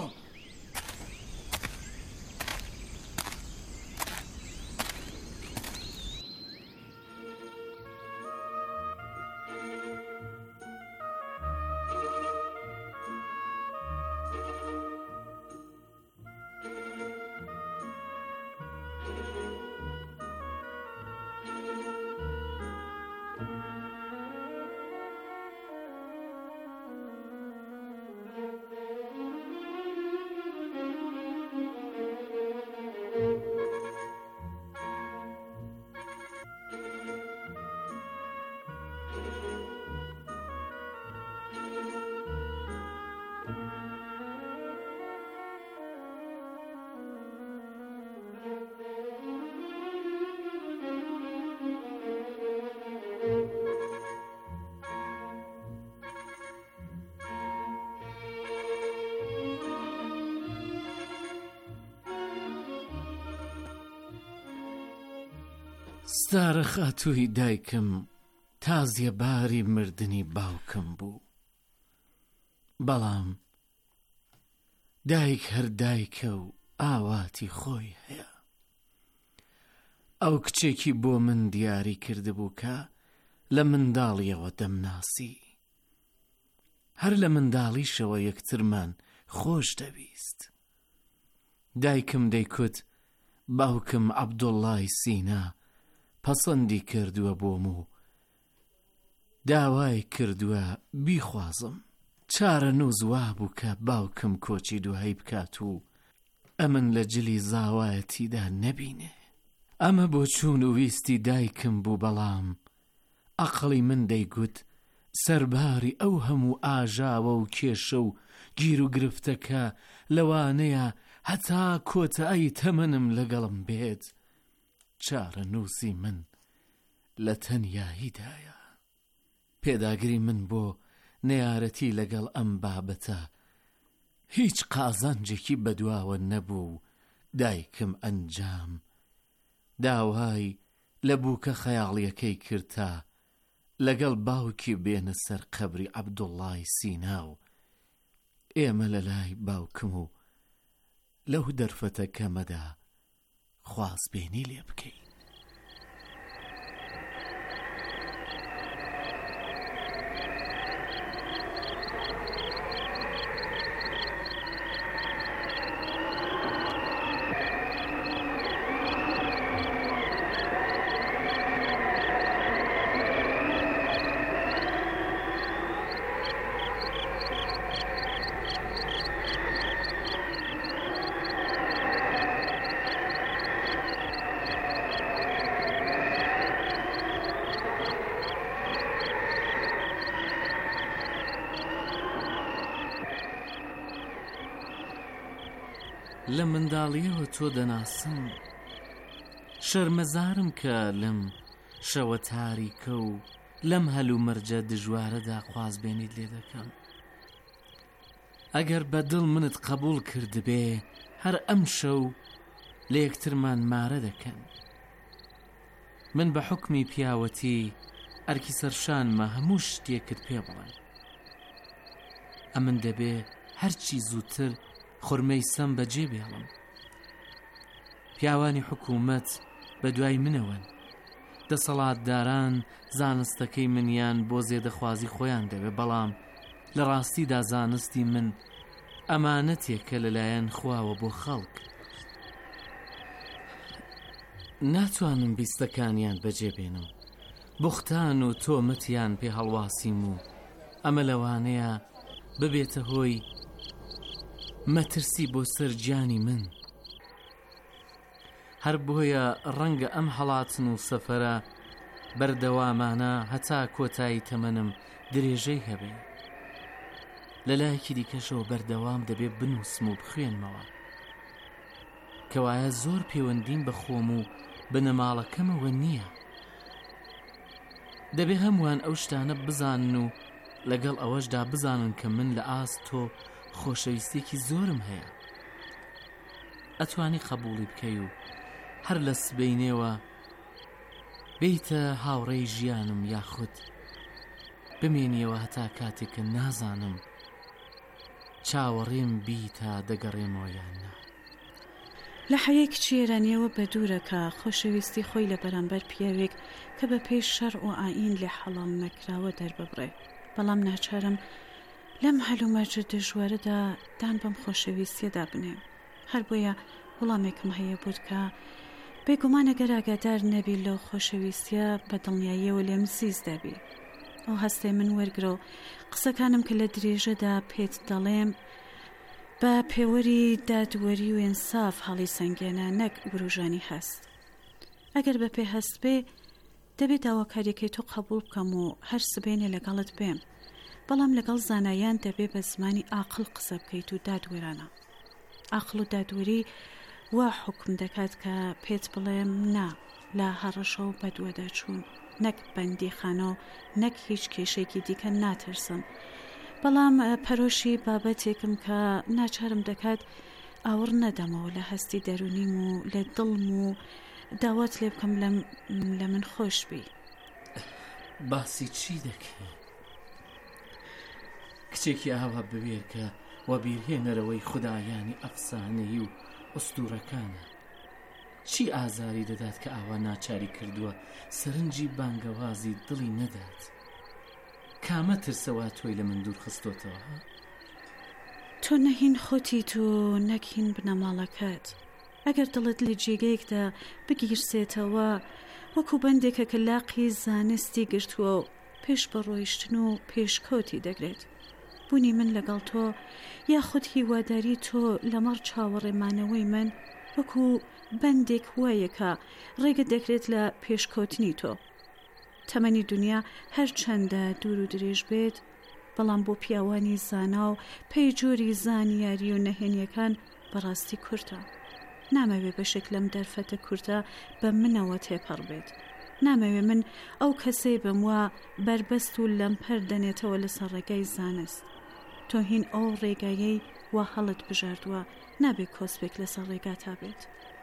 ستارە خاتووی دایکم تازیەباری مردنی باوکم بوو، بەڵام دایک هەر دایکە و ئاواتی خۆی هەیە. ئەو کچێکی بۆ من دیاری کردبوو کە لە منداڵیەوە دەمناسی، هەر لە منداڵیشەوە یەکترمان خۆش دەویست. دایکم دەیکوت باوکم عەبدوڵڵای سینا پەسەندی کردووە بۆم و داوای کردووە بیخوازم. چارە نووز وابوو کە باوکم کۆچی دوایی بکات و ئەمن لە جلی زاوایەتیدا نەبینێ. ئەمە بۆ چوون و ویستی دایکم بوو، بەڵام عەقڵی من دەیگوت سەرباری ئەو هەموو ئاژاوە و کێشە و گیر و گرفتەکە لەوانەیە هەتا کۆتایی تەمەنم لەگەڵم بێت. چارە نووسی من لە تەنیاییدایە. پێداگری من بۆ نەیارەتی لەگەڵ ئەم بابەتە هیچ قازانجێکی بەدواوە نەبوو. دایکم ئەنجام داوای لە بووکە خەیاڵیەکەی کرد تا لەگەڵ باوکی بێنە سەر قەبری عەبدوڵڵای سینا و ئێمە لە لای باوکم و لەو دەرفەتە کەمەدا خوازبێنی لێ بکەین. لە منداڵیەوە تۆ دەناسم، شەرمەزارم کە لەم شەوە تاریکە و لەم هەلو مەرجە دژوارەدا خوازبێنیت لێ دەکەم. ئەگەر بەدڵ منت قبول کردبێ هەر ئەم شەو لە یەکترمان مارە دەکەن. من بە حوکمی پیاوەتی ئەرکی سەرشانمە هەموو شتێکت پێ بڵێم. ئەمن دەبێ هەرچی زووتر خورمەی سەم بەجێ بێڵم. پیاوانی حکوومەت بە دوای منەوەن. دەسەڵاتداران زانستەکەی منیان بۆ زێدەخوازی خۆیان دەوێ، بەڵام لە ڕاستیدا زانستی من ئەمانەتێکە لەلایەن خواوە بۆ خەڵک. ناتوانم بیستەکانیان بەجێ بێنم. بوختان و تۆمەتیان پێ هەڵواسیم و ئەمە لەوانەیە ببێتە هۆی مەترسی بۆ سەرگیانی من. هەر بۆیە ڕەنگە ئەم هەڵاتن و سەفەرە بەردەوامانە هەتا کۆتایی تەمەنم درێژەی هەبێ. لە لایەکی دیکەشەوە بەردەوام دەبێ بنووسم و بخوێنمەوە، کەوایە زۆر پەیوەندیم بە خۆم و بنەماڵەکەمەوە نییە. دەبێ هەمووان ئەو شتانە بزانن و لەگەڵ ئەوەشدا بزانن کە من لە ئاست تۆ خۆشەویستێکی زۆرم هەیە. ئەتوانی قبوڵی بکەی و هەر لە سبەینێوە بیتە هاوڕێی ژیانم، یاخود بمێنیەوە هەتا کاتێکە نازانم چاوەڕێم بیتە دەگەڕێمەوە یان نا. لە حەیەک چێرانیەوە بە دوورەکە خۆشەویستی خۆی لە بەرامبەر پیاوێک کە بە پێش شەرع و ئاین لێ حەڵال نەکراوە دەرببڕێ، بەڵام ناچارم لەم هەلومەرجە دژوارەدا دان بەم خۆشەویستیەدا بنێم. هەر بۆیە وەڵامێکم هەیە بوت کە بێگومان ئەگەر ئاگادار نەبی لەو خۆشەویستیە بە دڵنیاییەوە لێم زیز دەبی. ئەو هەستەی من وەرگرە و قسەکانم کە لە درێژەدا پێت دەڵێم بە پێوەری دادوەری و ئینساف هەڵی سەنگێنە، نەک گروژانی هەست. ئەگەر بە پێ هەست بێ دەبێت داواکاریەکەی تۆ قبول بکەم و هەر سبێنێ لەگەڵت بێم، بەڵام لەگەڵ زانایان دەبێ بە زمانی ئاقل قسە بکەیت و دادوێرانە. ئاقل و دادوەری وا حکم دەکات کە پێت بڵێم نا لە هەڕەشە و بەدوەدا چوون، نەک بەندی خانە و نەک هیچ کێشێکی دیکە ناترسم. بەڵام پەرۆشی بابەتێکم کە ناچارم دەکات ئاور نەدەمەوە لە هەستی دەرونیم و لە دڵم و داوات لێ بکەم لە من خۆش بی. باسی چی دەکەی؟ کچێکی ئاوا ببێت کە وەبیرهێنەرەوەی خودایانی ئەفسانەی و ئوستورەکانە. چی ئازاری دەدات کە ئاوا ناچاری کردووە سەرنجی بانگەوازی دڵی نەدات؟ کامە ترسەوە تۆی لە من دوور خستۆتەوە؟ تۆ نەهین خۆتی تو نەکهین بنەماڵەکەت. ئەگەر دڵت لە جێگەیەکدا بگیرسێتەوە وەکو بەندێکە کە لاقی زانستی گرتووە و پێش بەڕۆیشتن و پێشکەوتی دەگرێت. بوونی من لەگەڵ تۆ یاخود هیواداری تۆ لەمەڕ چاوەڕێمانەوەی من وەکو بەندێک وایە کە ڕێگە دەکرێت لە پێشکەوتنی تۆ. تەمەنی دنیا هەر چەندە دوور و درێژ بێت، بەڵام بۆ پیاوانی زانا و پێی جۆری زانیاری و نەهێنیەکان بەڕاستی کورتە. نامەوێ بەشێک لەم دەرفەتە کورتە بە منەوە تێپەڕ بێت. نامەوێ من ئەو کەسەی بم وە بربەست و لەمپەر دەنێتەوە لەسەر ڕێگای زانست. تۆ هین ئەو ڕێگایەی وا هەڵت بژاردووە، نابێ کۆسبێک لەسەر ڕێگاتا بێت.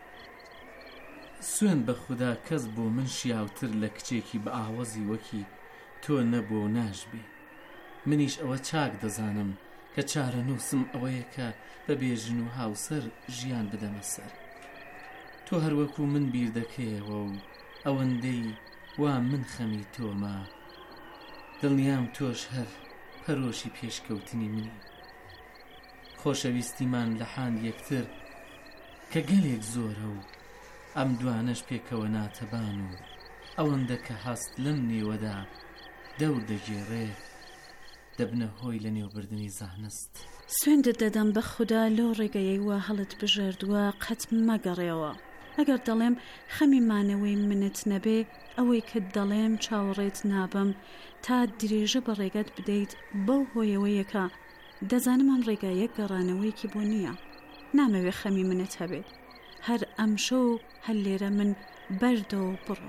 سوێن بە خوددا کەس بۆ من شیاوتر لە کچێکی بە ئاوەزی وەکی تۆ نەبوو و ناشبێ. منیش ئەوە چاک دەزانم کە چارە نووسم ئەوەیە کە بە بێژن و هاوسەر ژیان بدەمە سەر. تۆ هەروەکو من بیر دەکەیەوە و ئەوەندەی وا من خەمی تۆمە. دڵنیام تۆش هەر پەرۆشی پێشکەوتنی منی. خۆشەویستیمان لە حاند یەکتر کە گەلێک زۆرە و ئەم دوانەش پێکەوە ناتەبان و ئەوەندە کە هەست لەم نێوەدا دەور دەگێڕێ دەبنە هۆی لە نێوبردنی زانست. سوێندت دەدەم بە خوددا لەو ڕێگەیەی وا هەڵت بژاردووە قەت مەگەڕێەوە. ئەگەر دەڵێم خەمی مانەوەی منت نەبێ، ئەوەی کە دەڵێم چاوەڕێت نابم تا درێژە بە ڕێگەت بدەیت بەو هۆیەوەیەکە دەزانم ئەم ڕێگایە گەڕانەوەیکی بۆ نییە. نامەوێ خەمی منت هەبێت. هەر ئەمشە و هەر لێرە من بەردەوە بڕۆ.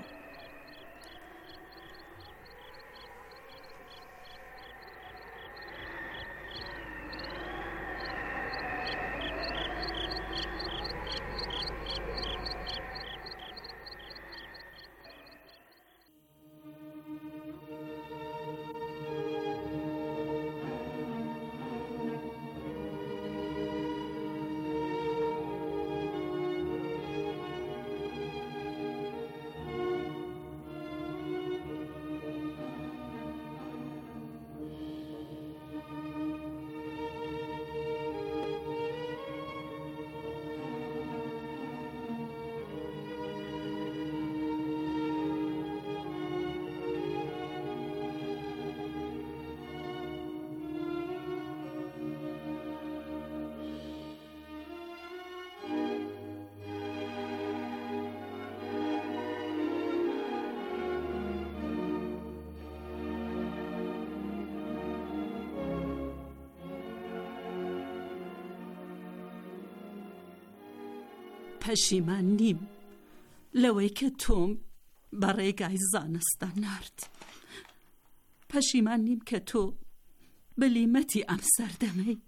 پەشیمان نیم لەوەی کە تۆم بە ڕێگای زانستە نارد. پەشیمان نیم کە تۆ بەلیمەتی ئەم سەردەمەی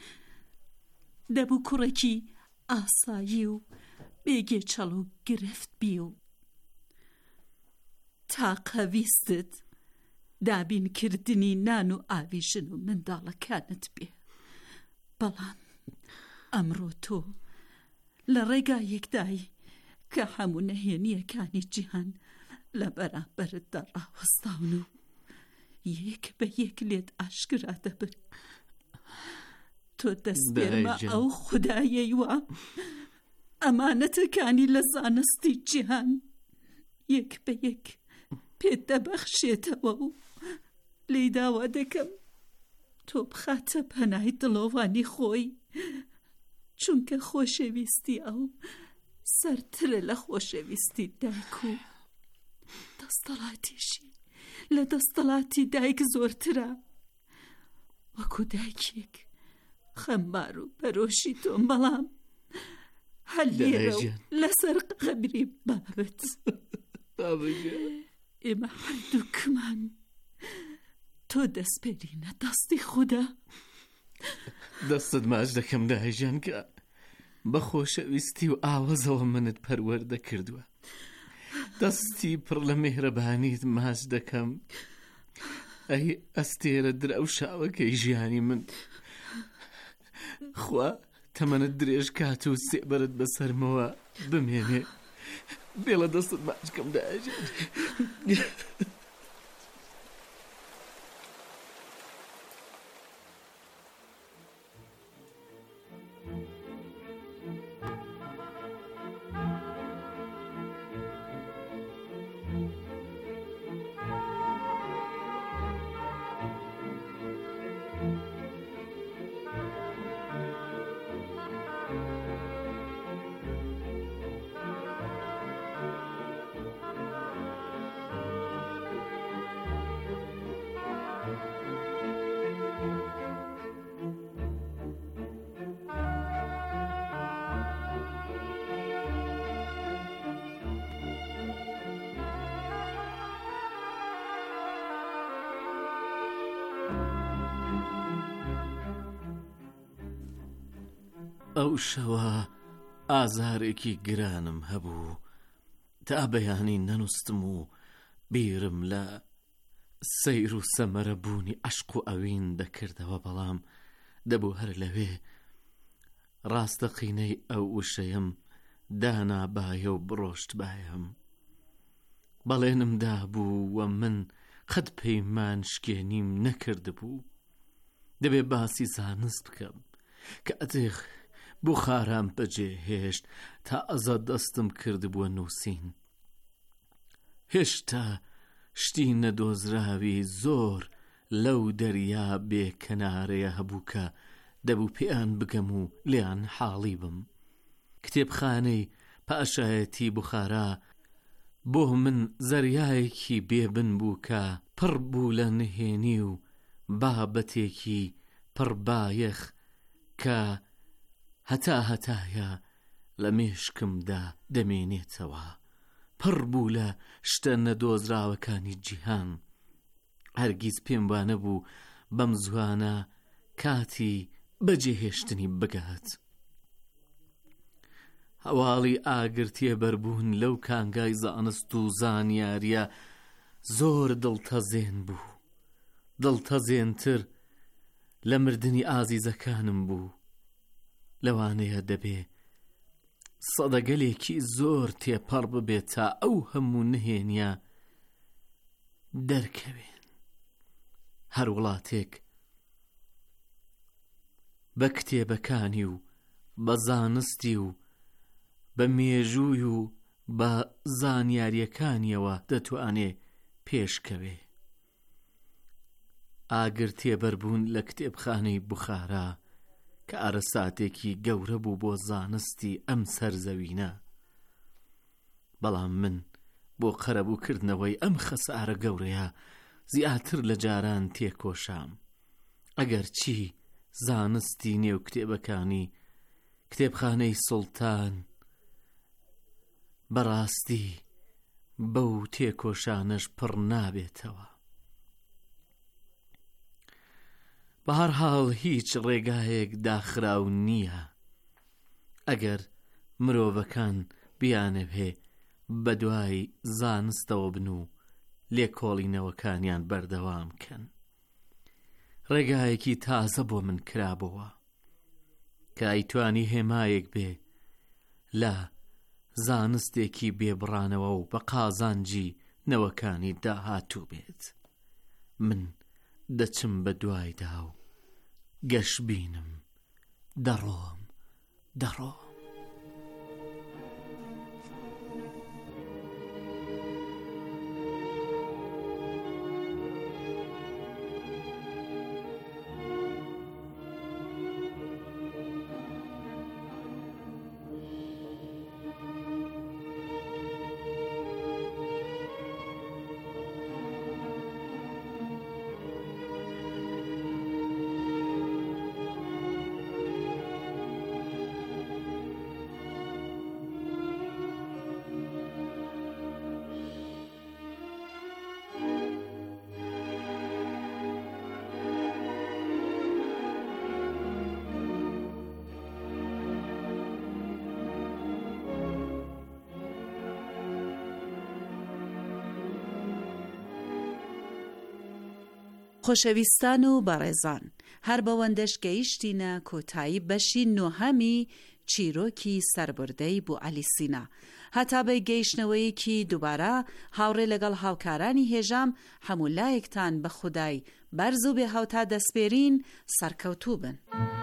دەبوو کوڕێکی ئاسایی و بێگێ چەڵ و گرفت بی و تاقەویستت دابینکردنی نان و ئاویژن و منداڵەکانت بێ. بەڵام ئەمڕۆ تۆ لە ڕێگایەکدایی کە هەموو نەهێنیەکانی جیهان لە بەرامبەرتدا ڕاوەستاون و یەک بە یەک لێت ئاشکرا دەبن. تۆ دەستپێرمە ئەو خودایەی وە ئەمانەتەکانی لە زانستی جیهان یەک بە یەک پێت دەبەخشێتەوە و لێی داوا دەکەم تۆ بخاتە پەنای دڵۆوانی خۆی، چونکە خۆشەویستی ئەو سەرترە لە خۆشەویستی دایک و دەستەڵاتیشی لە دەستەڵاتی دایک زۆرترە. وەکو دایکێک خەمبار و بەرۆشی تۆم، بەڵام هەر لێرە و لەسەر قەبری بابەت ئێمە هەردووکمان تۆ دەستپێرینە دەستی خوددا. دەستت ماچ دەکەم داهێژان کە بە خۆشەویستی و ئاوەزەوە منت پەروەردە کردووە. دەستی پڕ لە میهرەبانیت ماچ دەکەم. ئەی ئەستێرە دراوشاوەکەی ژیانی من، خوا تەمەنت درێژ کات و سێبەرت بەسەرمەوە بمێنێ، بێڵە دەستت ماچکەم داژێت. ئەو شەوە ئازارێکی گرانم هەبوو، تا بەیانی نەنووسم و بیرم لە سەیر و سەمەرە بوونی عەشق و ئەوین دەکردەوە، بەڵام دەبوو هەر لەوێ ڕاستەقینەی ئەو وشەیەم دانابایە و بڕۆشت بایم. بەڵێنم دابوو و من قەت پەیمان شکێنیم نەکردبوو. دەبێ باسی زانست بکەم کە ئەتێخ بوخارام بەجێ هێشت تا ئەزە دەستم کردبووە نووسین. هێشتا شتی نەدۆزراوی زۆر لەو دەریا بێکەنارەیە هەبوو کە دەبوو پێیان بگەم و لیان حاڵی بم. کتێبخانەی پاشایەتی بوخارا بۆ من زەریایەکی بێبن بوو کە پڕ بوو لە نهێنی و بابەتێکی پڕبایەخ کە هەتایە لە مێشکمدا دەمێنێتەوە. پڕ بوو لە شتە نەدۆزراوەکانی جیهان. هەرگیز پێم وانە بوو بەم زوانە کاتی بەجێهێشتنی بگات. هەواڵی ئاگرتیە بەربوون لەو کانگای زانست و زانیاریە زۆر دڵتەزێن بوو. دڵتەزێنتر لە مردنی ئازیزەکانم بوو. لەوانەیە دەبێ سەدەگەلێکی زۆر تێپەڕ ببێت تا ئەو هەموو نهێنیە دەرکەوێن. هەر وڵاتێک بە کتێبەکانی و بە زانستی و بە مێژووی و بە زانیاریەکانیەوە دەتوانێ پێشکەوێ. ئاگرتیە بەربوون لە کتێبخانەی بوخارا کە ئارەساتێکی گەورە بوو بۆ زانستی ئەم سەرزەوینە. بەڵام من بۆ قەرەبووکردنەوەی ئەم خەسارە گەورەیە زیاتر لە جاران تێکۆشام. ئەگەر چی زانستی نێو کتێبەکانی کتێبخانەی سوڵتان بەڕاستی بەو تێکۆشانەش پڕ نابێتەوە. بە هەر حاڵ هیچ ڕێگایەک داخراو نییە. ئەگەر مرۆڤەکان بیانەوێ بە دوای زانستەوە بن و لێکۆڵینەوەکانیان بەردەوام کەن. ڕێگایەکی تازە بۆ من کرابەوە کە ئەیتوانی هێمایەک بێ لە زانستێکی بێبڕانەوە و بە قازانجی نەوەکانی داهاتوو بێت. من دەچم بە دوایدا و گەشت بینم، دەڕۆم. خۆشەویستان و بەڕێزان، هەر بەوەندەش گەیشتینە کۆتایی بەشی نۆهەمی چیرۆکی سەربردەی بۆ عەلی سینا، هەتا بە گەیشتنەوەیەکی دووبارە هاوڕێ لەگەڵ هاوکارانی هێژام هەموو لایەکتان بە خودای بەرز و بێ هاوتا دەستپێرین سەرکەوتوو بن.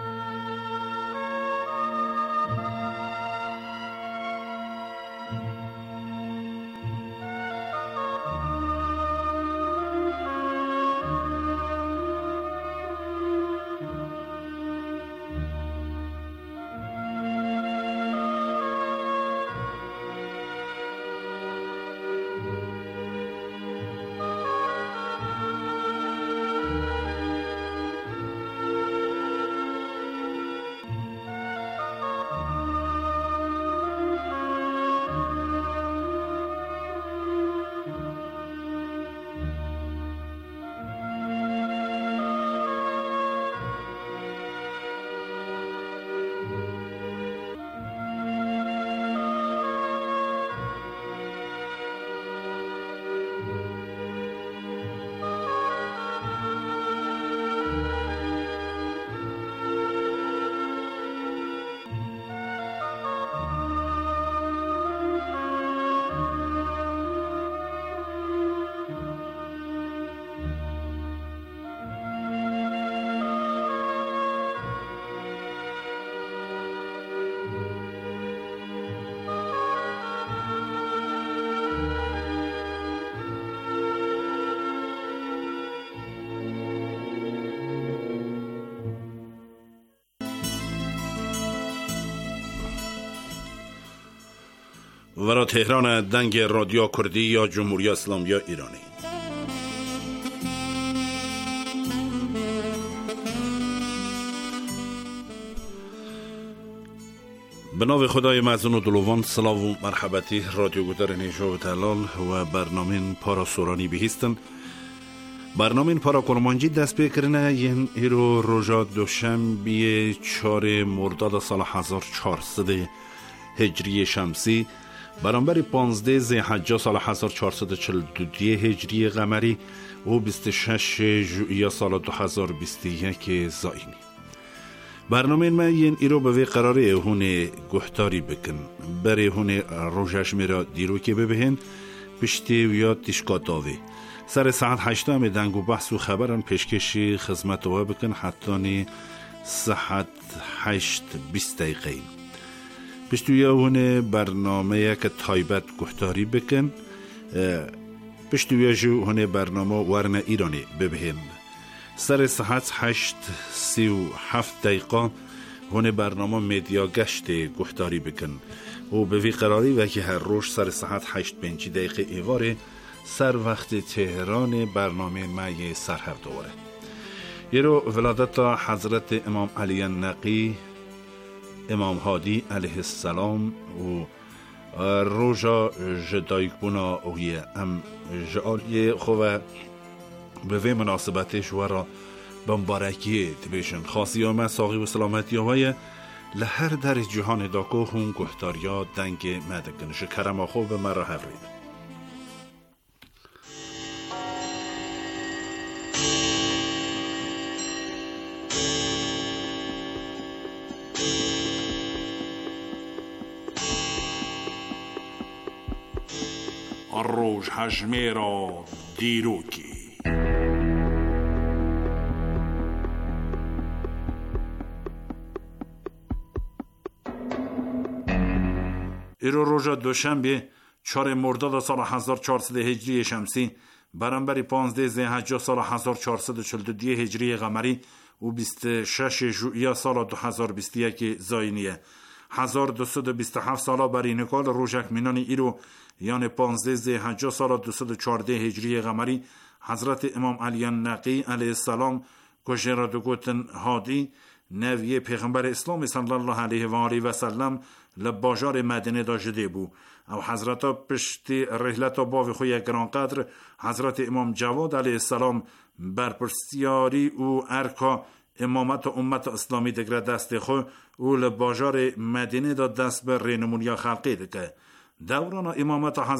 ورا تهران دنگ رادیو کردی یا جمهوری اسلامی ایرانی. به نام خدای معزون و دلوان، سلام و مرحبتی رادیو گودر نیجا و تلال و برنامه پارا سورانی بهیستن. برنامه پارا کرمانجی دست بکرنه یه ایرو روژا دوشنبه 4 مرداد سال 1400 هجری شمسی برابر 15 ذی‌حجه سال 1442 هجری قمری و 26 ژوئیه سال 2021 زاینی. برنامه من این ایرو به قراره هونه گفتاری بکن برای هونه روژش میرا دیرو که ببهن پشتی و یاد تشکا داوی سر ساعت 8 همه دنگ و بحث و خبران پیشکشی خدمت و بکن حتی ساعت 8:20 دقیقه. پشتوی هونه برنامه که تایبت گفتاری بکن پشتوی جو هونه برنامه ورن ایرانی ببهن سر ساعت 8:37 دقیقه هونه برنامه مدیا گشت گفتاری بکن و به وی قراری و که هر روز سر ساعت 8:05 دقیقه ایواره سر وقت تهران برنامه مای سر هر دواره یرو ولادت حضرت امام علی النقی امام هادی علیه السلام و روژا جدایک بونا اویه ام جعالی خواه به وی مناسبتش ورا بمبارکی تبیشن خاصی آمه ساقی و سلامتی آمه لهر در جهان داکو هون گهتاریا دنگ مدکنش کرم آخو به مرا هفرید. روژ حجمه را دیروکی ایرو روژا دوشنبه 4 مرداد سال 1400 هجری شمسی برابر 15 ذی‌حجه سال 1442 هجری قمری و 26 ژوئیه سال 2021 زاینیه 1227 ساله برای نکال روژک مینانی ایرو یعنی 15 ذی‌حجه سال 214 هجری قمری حضرت امام علی النقی علیه السلام کشه را دوگوتن هادی نوی پیغمبر اسلام صلی الله علیه و آله و سلم لباجار مدینه داشته بو او حضرت پشتی رحلت باوی خوی گرانقدر حضرت امام جواد علیه السلام برپرسیاری و ارکا امامت امت اسلامی دگر دست خو او لباجار مدینه دا دست بر رینمونیا خلقی دکه دوران امامت حضرت